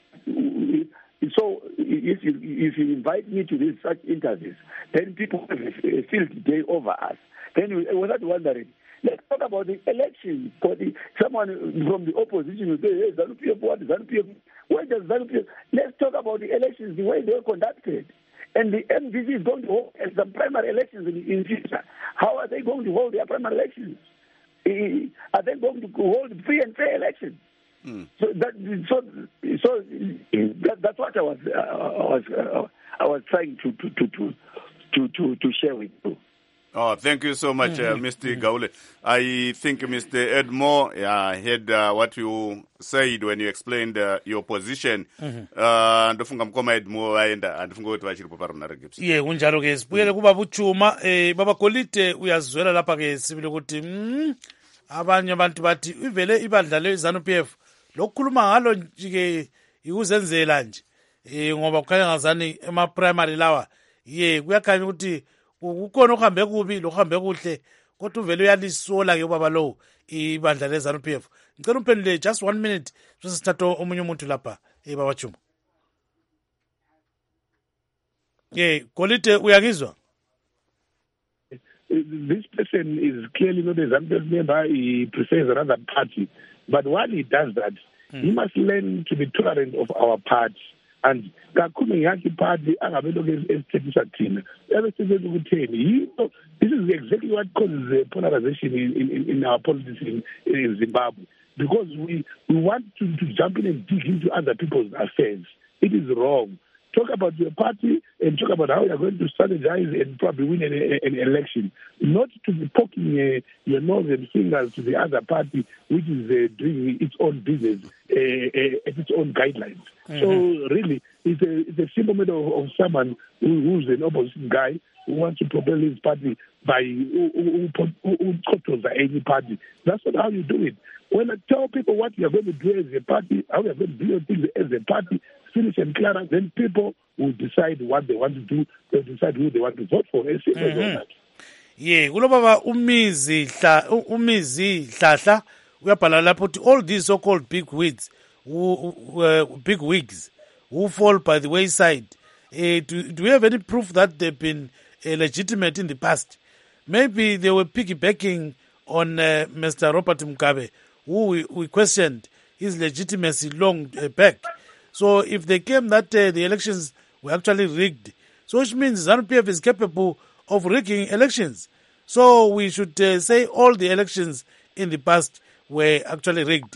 So if you invite me to these such interviews, then people will feel the day over us. Then we're not wondering. Let's talk about the elections. Someone from the opposition will say, hey, ZANU-PF, what is ZANU-PF? Where does ZANU-PF? Let's talk about the elections, the way they were conducted. And the MDC is going to hold some primary elections in future. How are they going to hold their primary elections? Are they going to hold free and fair elections? So that's what I was trying to share with you. Oh, thank you so much, Mr. Gaule. I think Mr. Edmore heard what you said when you explained your position. Ndofunga mkoma Edmore waenda andofunga kuti vachiripo parunare gips. Unjalo ke sibuyele kuba buchuma baba Golide uyazwela lapha ke sibile ukuthi abanye abantu bathi ivele ibandla leZANU-PF lokukhuluma ngalo nje ikuzenzela nje ngoba kukhanya ngazani ema primary lawa kuyakhanya ukuthi kukhona okuhambe kubi lokuhambe kuhle kodwa uvele uyalisola ke ubaba lo ibandla leZANU-PF. Ngicela umphendule just 1 minute bese sithatha omunye umuntu lapha baba Chuma. Golide uyangizwa? This person is clearly not a ZANU-PF member. He prefers another party. But while he does that, he must learn to be tolerant of our party. And kakhulu yakhe party angabeloko esithethisa thina ebesizwe ukutheni this is exactly what causes the polarization in our politics in Zimbabwe, because we want to jump in and dig into other people's affairs. It is wrong. Talk about your party and talk about how you are going to strategize and probably win an election, not to be poking your nose and fingers to the other party, which is doing its own business at its own guidelines. So really, it's a simple matter of someone who's an opposition guy who wants to propel his party by who controls any party. That's not how you do it. When I tell people what you are going to do as a party, how you are going to do your things as a party, finish and clear, then people will decide what they want to do. They'll decide who they want to vote for. As simple as that. Kulobaba umizi hlahla uyabhala lapho ukuthi all these so-called big wigs who fall by the wayside. Do we have any proof that they've been legitimate in the past? Maybe they were piggybacking on Mr. Robert Mugabe, who we questioned his legitimacy long back. So if they claim that the elections were actually rigged, so which means ZANU-PF is capable of rigging elections. So we should say all the elections in the past were actually rigged.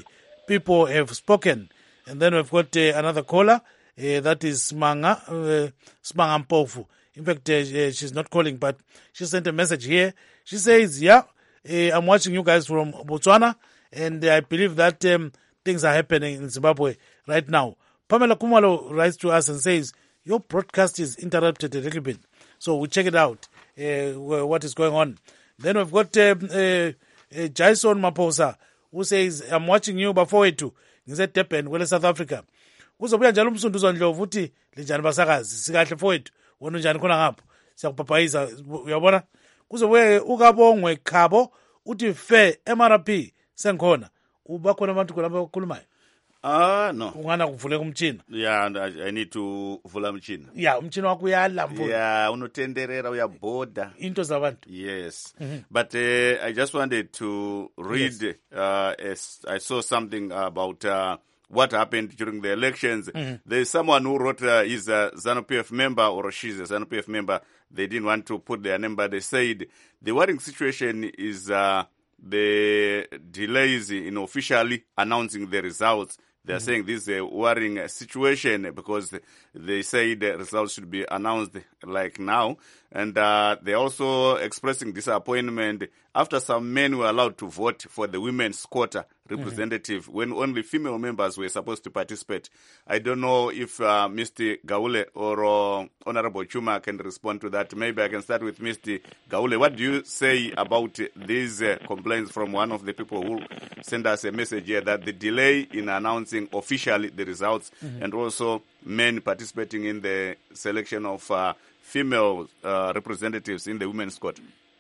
people have spoken. And then we've got another caller. That is Smanga Mpofu. In fact, she's not calling, but she sent a message here. She says, I'm watching you guys from Botswana, and I believe that things are happening in Zimbabwe right now. Pamela Kumalo writes to us and says, your broadcast is interrupted a little bit. So we'll check it out, what is going on. Then we've got Jason Maposa, who says, I'm watching you bafowethu ngisedurban kwele South Africa. Kuzobuya njalo umsunduzo Ndlovu uthi linjani basakazi sikahle fowethu wona njani khona ngapho siyakubhabhayiza uyabona. Kuzobuya uKabongwe Khabo uthi fe MRP sengikhona ubakhona abantu kulapha okukhulumayo. No. Ungana kuvuleka umtshina. Yeah, I need to vula umtshina. Yeah, umtshina wakho uyalamvula. Yeah, unotenderera uyaboda. Into zabantu. Yes. But I just wanted to read, I saw something about what happened during the elections. There's someone who wrote he's a ZANU-PF member or she's a ZANU-PF member. They didn't want to put their name, but they said the worrying situation is the delays in officially announcing the results. They're saying this is a worrying situation because they say the results should be announced like now. And they're also expressing disappointment after some men were allowed to vote for the women's quota representative when only female members were supposed to participate. I don't know if Mr. Gaule or Honorable Chuma can respond to that. Maybe I can start with Mr. Gaule. What do you say about these complaints from one of the people who sent us a message here that the delay in announcing officially the results and also men participating in the selection of female representatives in the women's court?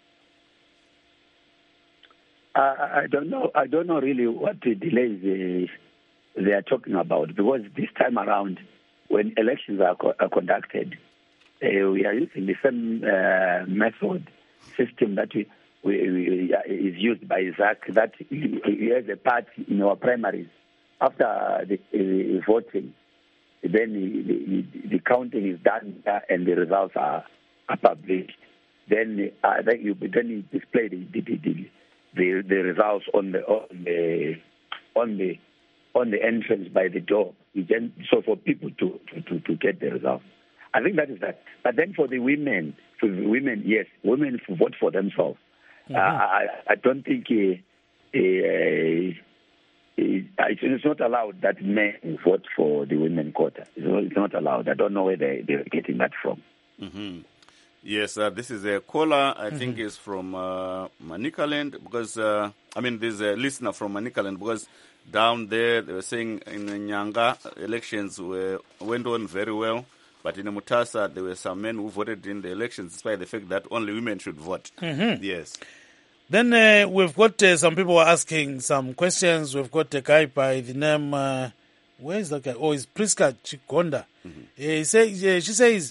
I don't know really what the delays they are talking about, because this time around, when elections are conducted, we are using the same method system that is used by ZAC, that he has a part in our primaries. After the voting, then the counting is done and the results are published. Then you display the results on the entrance by the door. So for people to get the results. I think that is that. But then for the women, yes, women vote for themselves. I don't think it's not allowed that men vote for the women quota. It's not allowed. I don't know where they're getting that from. Yes, this is a caller, I think is from Manicaland, because, there's a listener from Manicaland, because down there they were saying in Nyanga, elections went on very well, but in Mutasa there were some men who voted in the elections despite the fact that only women should vote. Yes. Then we've got some people asking some questions. We've got a guy by the name, where is that guy? Oh, it's Priska Chikonda. She says,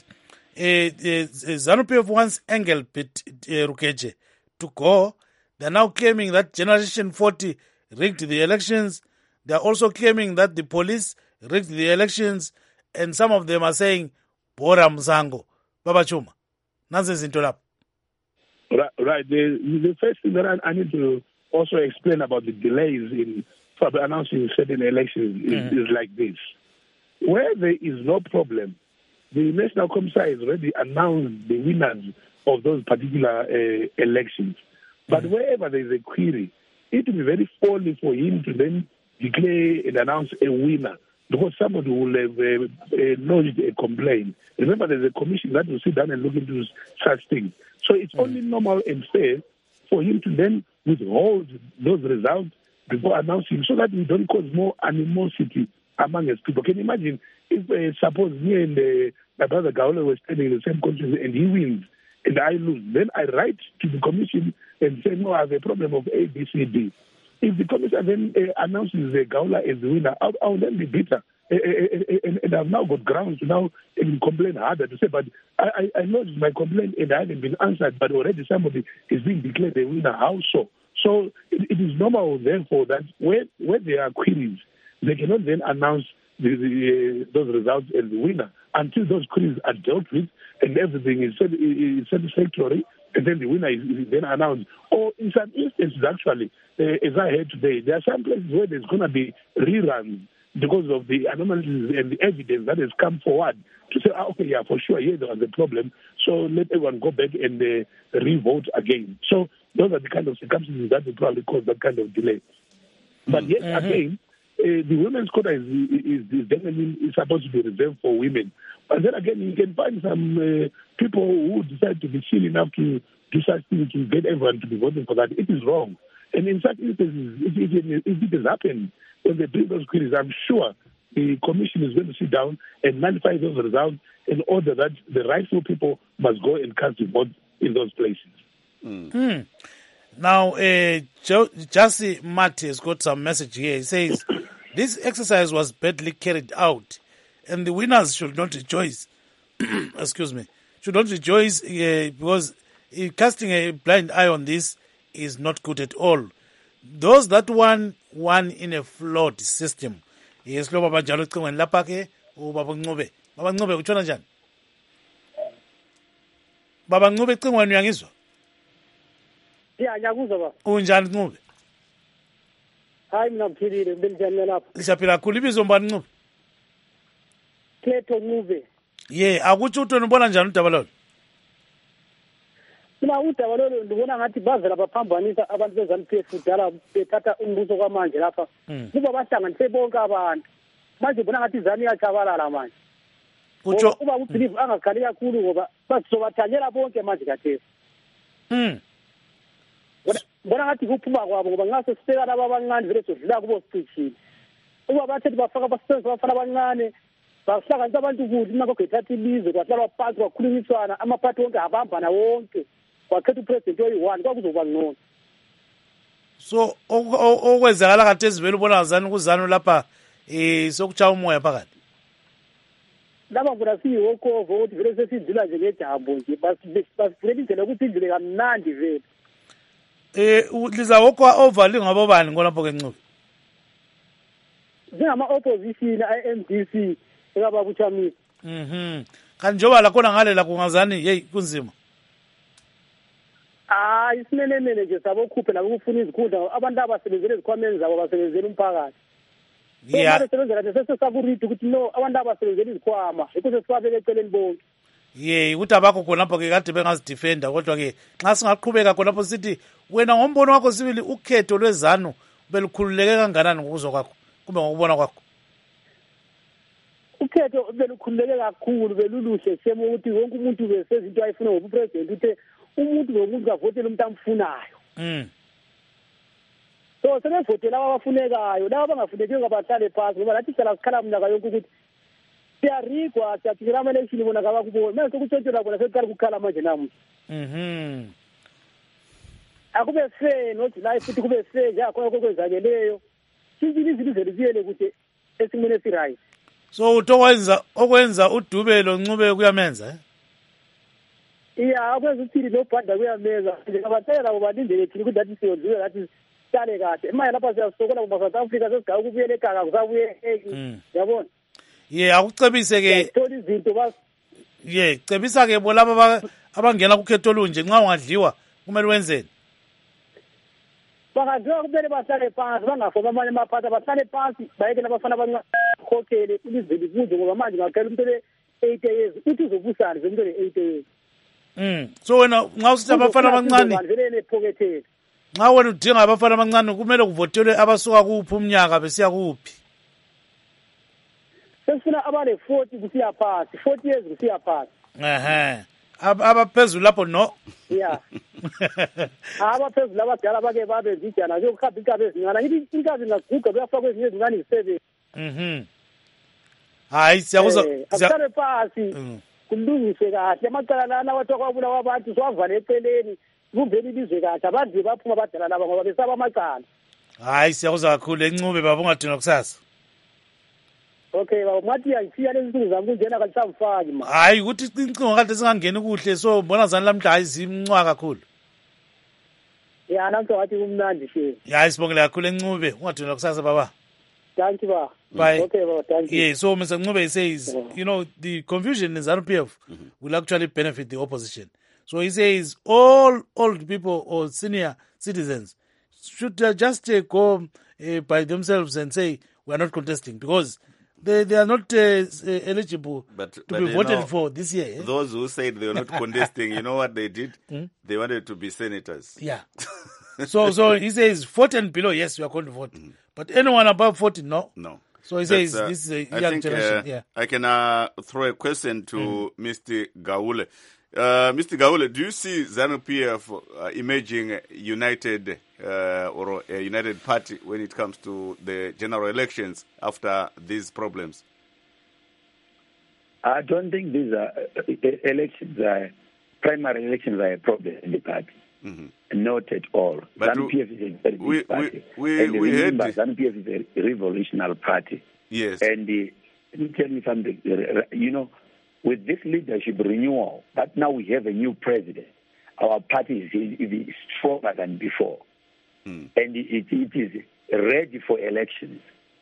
ZANU-PF wants Engelbert Rukeje to go. They're now claiming that Generation 40 rigged the elections. They're also claiming that the police rigged the elections. And some of them are saying, Bora Mzango. Baba Chuma. Nonsense into lap. Right. The first thing that I need to also explain about the delays in announcing certain elections is like this. Where there is no problem, the National Commissar has already announced the winners of those particular elections. But wherever there is a query, it will be very folly for him to then declare and announce a winner, because somebody will have lodged a complaint. Remember, there's a commission that will sit down and look into such things. So it's only normal and fair for him to then withhold those results before announcing, so that we don't cause more animosity among us people. Can you imagine if, suppose me and my brother Gaule were standing in the same constituency and he wins and I lose, then I write to the commission and say, no, I have a problem of A, B, C, D. If the commission then announces Gaule as the winner, I'll then be bitter. And I've now got grounds to now complain harder to say, but I lodged my complaint and I haven't been answered, but already somebody is being declared a winner. How so? So it is normal, therefore, that where there are queries, they cannot then announce those results as the winner until those queries are dealt with and everything is satisfactory and then the winner is then announced. Or in some instances, actually, as I heard today, there are some places where there's going to be reruns because of the anomalies and the evidence that has come forward to say, okay, yeah, for sure, here there was a problem, so let everyone go back and re-vote again. So those are the kind of circumstances that will probably cause that kind of delay. But yet again, the women's quota is definitely supposed to be reserved for women. But then again, you can find some people who decide to be silly enough to do such things to get everyone to be voting for that. It is wrong. And in fact, if it has happened when they bring those queries, I'm sure the commission is going to sit down and nullify those results in order that the rightful people must go and cast the vote in those places. Now, Jussie Mati has got some message here. He says, this exercise was badly carried out and the winners should not rejoice. Excuse me. Should not rejoice because casting a blind eye on this is not good at all. Those that won in a flawed system. Yes, lo baba njalo ecingweni lapha ke ubaba Ncube. Baba Ncube utshona njani? Baba Ncube ecingweni uyangizwa? Yeah, ngiyakuzwa baba. Unjani Ncube? Hayi mina ngiphilile benjani lapha? Siyaphila kakhulu ibizo mbani Ncube? Kleto Ncube. Akutsho uthweni ubona njani udaba lolo? Mina udaba lolo ndibona ngathi bavela baphambanisa abantu beZANU-PF dala bethatha umbuso kwamanje lapha. Kuba bahlanganise bonke abantu. Manje bona ngathi izanu iyachabalala manje. Kutsho kuba ubelieve angakhali kakhulu ngoba bazobathanyela bonke manje kathesi. Bona ngathi kuphuma kwabo ngoba ngaso sibeka laba abancane vele sodlula kubo sicishile. Uba bathethi bafaka abasebenzi bafana abancane bahlanganisa abantu kuthi nako gethatha ilizwe kwahlala phansi kwakhulunyiswana amaphathi wonke abambana wonke. Wakhetha upresident oyi-1 kwakuzoba ngcono. So okwenzakala kade ezivele ubonakazana kuzanu lapha sokuchaya umoya phakathi. Laba ngona siyiwokovo ukuthi vele sesidlula nje ngejambo nje basivulele indlela ukuthi indlule kamnandi vele. Liza wokwa over lingabo bani ngolapho ke Ncube? Ngama opposition iMDC ekaba kuchamisa. Kanti njoba la khona ngale la kungazani hey kunzima. Isimenemene nje sabokhuphe nabo kufuna izikhundla abantu abasebenzele ezikhwameni zabo basebenzele umphakathi. Yeah. Basebenzela nje sesakuridi ukuthi no abantu abasebenzele izikhwama ukuze sifabele eceleni bonke. Ukuthi abakho khonapho ke kade bengazidefenda kodwa ke nxa singaqhubeka khonapho sithi wena ngombono wakho sibili ukhetho lwezanu belukhululeke kanganani ngokuzwa kwakho kumbe ngokubona kwakho? Ukhetho belukhululeke kakhulu beluluhle sema ukuthi wonke umuntu besezinto ayifuna ngobupresident uthe umuntu nomuntu kavotela umuntu amfunayo. So sebevotela abafunekayo laba abangafuneki ngabahlale phansi ngoba lathi sala sikhala mnyaka yonke ukuthi siyarigwa siyathikela ama-election bona kabakubona manje sokutshontshela bona sekuqala ukukhala manje namuhla. Akube fair noJuly futhi kube fair njakho okwenzakeleyo sintshile izinto zeliziyele kuthi esimweni esiright. So okwenza uDubelo Ncube kuyamenza akwenza uthini nobhanda kuyamenza nje abatshela labo balindele thina ukuthi lathi siyodlula lathi sale kahle manje lapha siyasokola ngoba South Africa sesigaba ukubuyela ekhaya kusabuye yabona. Akucebise ke thola izinto cebisa ke bolaba abangena kukhetho olunje nxa ungadliwa kumele wenzeni? Bangadliwa kumele bahlale phansi bangafoma amanye amaphathi bahlale phansi bayeke nabafana abancane ilizwe likunje ngoba manje ngakhela umuntu le-8 years uthi uzobusana umuntu le-8 years. So wena nxa usithi abafana abancane nxa wena udinga abafana abancane kumele kuvotelwe abasuka kuphi umnyaka besiya kuphi? Sesifuna abale 40 kusiya phansi 40 years kusiya phansi. Abaphezulu lapho no? Abaphezulu abadala bake babe zijana nje ukukhapha inkabi ezincane ngithi inkabi ngaguga kuyafakwa ezinye ezingane yi7. Hayi siyakuzwa asale phansi kulungiswe kahle amacala lana wathi kwabulawa abantu siwavale eceleni kuvele ilizwe kahle abadli baphuma abadala laba ngoba besaba amacala. Hayi siyakuzwa kakhulu Ncube baba ungadina kusasa. Okay baba mathi yayisiya lezi zinto zami kunjena kalisamfaki ma. Hayi ukuthi incingo kade singangeni kuhle so mbona zani lamhla ayizimncwa kakhulu. Namhla wathi kumnandi she. Sibongile kakhulu Ncube ungadina kusasa baba. Thank you ba. Bye. Okay baba thank you. So Mr. Ncube says the confusion in ZANU-PF will actually benefit the opposition. So he says all old people or senior citizens should just go by themselves and say we are not contesting, because they are not eligible to be voted for this year. Those who said they were not contesting, you know what they did? They wanted to be senators. Yeah. So he says 40 and below, yes, you are going to vote. But anyone above 40, no. No. So he says this is a young generation. I can throw a question to Mr. Gaule. Mr. Gaule, do you see ZANU-PF emerging united or a united party when it comes to the general elections after these problems? I don't think these are primary elections are a problem in the party. Not at all. ZANU-PF is a very big party. Remember, ZANU-PF is a revolutionary party. Yes. And let me tell you something. You know, with this leadership renewal, that now we have a new president, our party is stronger than before. And it is ready for elections.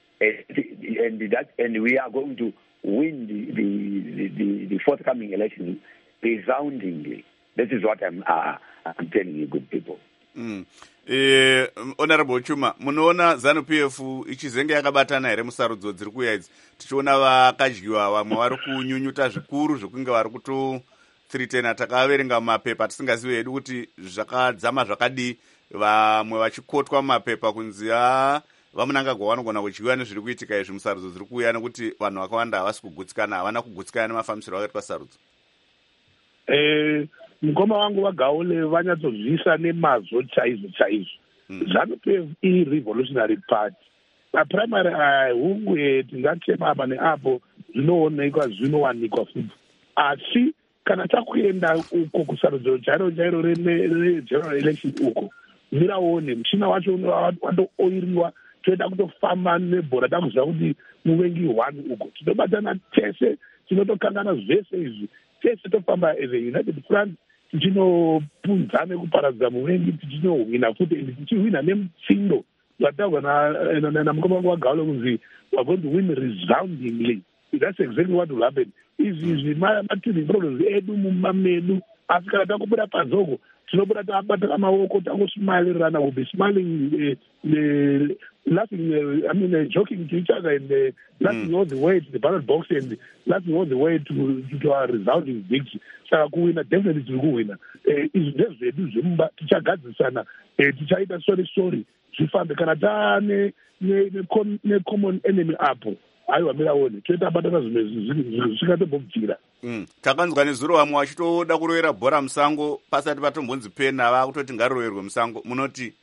And we are going to win the forthcoming elections resoundingly. This is what I'm telling you, good people. Honorable Chuma, munoona ZANU-PF ichizenge yakabatana here musarudzo dziri kuuya idzi, tichiona vakadyiwa vamwe vari kunyunyuta zvikuru zvokunge vari kuto-threatena. Takaverenga mumapepa tisingazivi hedu kuti zvakadzama zvakadii, vamwe vachikotwa mumapepa kunzi vamunangagwa vanogona kudyiwa nezviri kuitika izvi musarudzo dziri kuuya, nekuti vanhu vakawanda havasi kugutsikana, havana kugutsikana nemafambisiro akaitwa sarudzo. Mukoma wangu vaGaule vanyatsozvisa nemazvo chaizvo. ZANU-PF i-revolutionary party. Maprimary hungu tingatema apa neapo zvinoonekwa zvinowanikwa futi. Asi kana takuenda uko kusarudzo chairo re-general election uko, miraone muchina wacho wandooiriwa, toenda kutofamba nebhora takuziva kuti muvengi 1 uko. Tinobatana tese, tinotokangana zvese izvi. Tese tofamba as a united front, tichinopunza nekuparadza muvengi, tichinohwina futi, and tichihwina nemutsindo wataurwa namukoma wangu vaGaule kunzi we're going to win resoundingly. That's exactly what will happen. Izvi matuning problems edu mumamedu, asi kana takubuda panzoko tinobuda tabata maoko tangosmilerana, will be smiling, laughing, joking to each other, and laughing all the way to the ballot box, and laughing all the way to our resounding victory. Saka kuwina definitely tiri kuwina. Izvi ndezvedu zvemumba, tichagadzisana, tichaita story zvifambe kana taane ne-common enemy apo. Aiwa miraone, toita batana zvimwe zvisikatobvira. Takanzwa nezuro vamwe vachitoda kurovera bhora musango pasati patombonzi pena, vakutoti ngaroverwe musango. Munoti?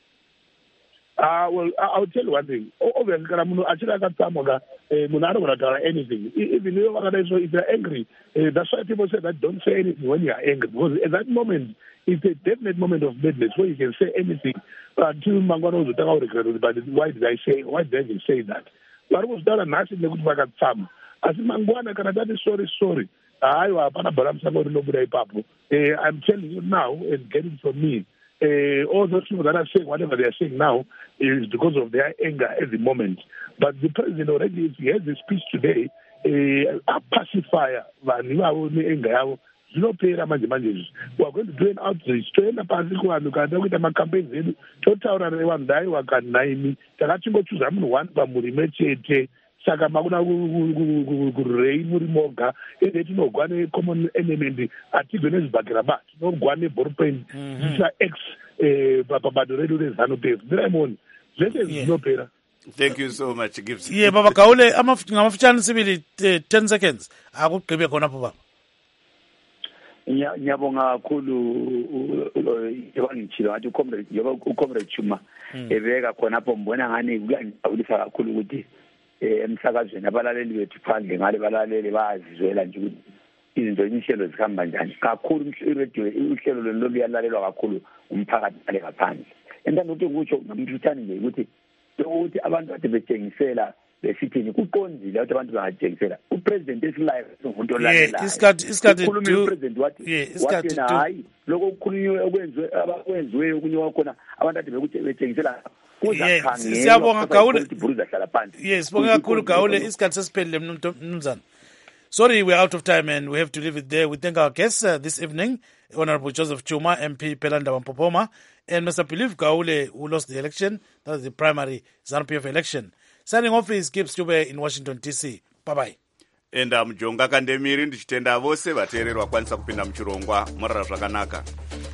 Well, I'll tell you one thing. Obviously, kana munhu achiri akatsamwa, munhu anogona kutaura anything. Even if they're angry, that's why people say that don't say anything when you are angry, because at that moment, it's a definite moment of madness where you can say anything until mangwana uzotanga kuregret, but why did I even say that? Vari kuzvitaura nhasi nekuti vakatsama. Asi mangwana kana tati sorry, haiwa hapana bhora musango rinobuda ipapo. I'm telling you now, and get it from me, all those people that are saying whatever they are saying now is because of their anger at the moment. But the president already, if he has a speech today, a pacifier, anger, zvinopera manje we are going to do an outreach, toenda pasi kuvanhu kana takuita macampaigns edu, totaura nevanhu daiwa kanhaimi, takachingochuza munhu 1 pamurime chete, saka makuna kurei muri moga, ende tinogwa ne-common enemy, hatigwe nezvibhakera ba, tinogwa ne-ballpen, ticha x pabado redu reZANU-PF. Ndiraimoni, zvese zvinopera. Thank you so much, Gibson. Yeah, Baba Gaule, ngamafutshane sibili 10 seconds. Akugqibe khona pho baba. Ngiyabonga kakhulu ebangitshilo ngathi uComrade Chuma ebeka khonapho, mbona ngani kuyangijabulisa kakhulu ukuthi emsakazweni abalaleli bethu phandle ngale balaleli bayazizwela nje ukuthi izinto inhlelo zihamba njani. Kakhulu iradio uhlelo lolu luyalalelwa kakhulu umphakathi ngale ngaphandle. Entando ukuthi kutsho ngamthutshani nje ukuthi abantu ade betshengisela besithini kuqondile ukuthi abantu bangatshengisela upresident esilive umuntu olalelayo. Isikhathi upresident wathi hayi lokho kukhulunywe okwenziwe okunywa khona abantu ade betshengisela. Siyabonga Gaule. Yes, sibonga kakhulu Gaule. Isikhathi sesiphelile mnumzana. Sorry, we're out of time and we have to leave it there. We thank our guests this evening. Honorable Joseph Chuma, MP Pelanda Wampopoma, and Mr. Believe Gaule, who lost the election. That is the primary ZANU-PF election. Signing off is Gibbs Dube in Washington, D.C. Bye-bye. Enda mujonga kandemiri ndichitenda vose vateereri vakwanisa kupinda muchirongwa murara zvakanaka.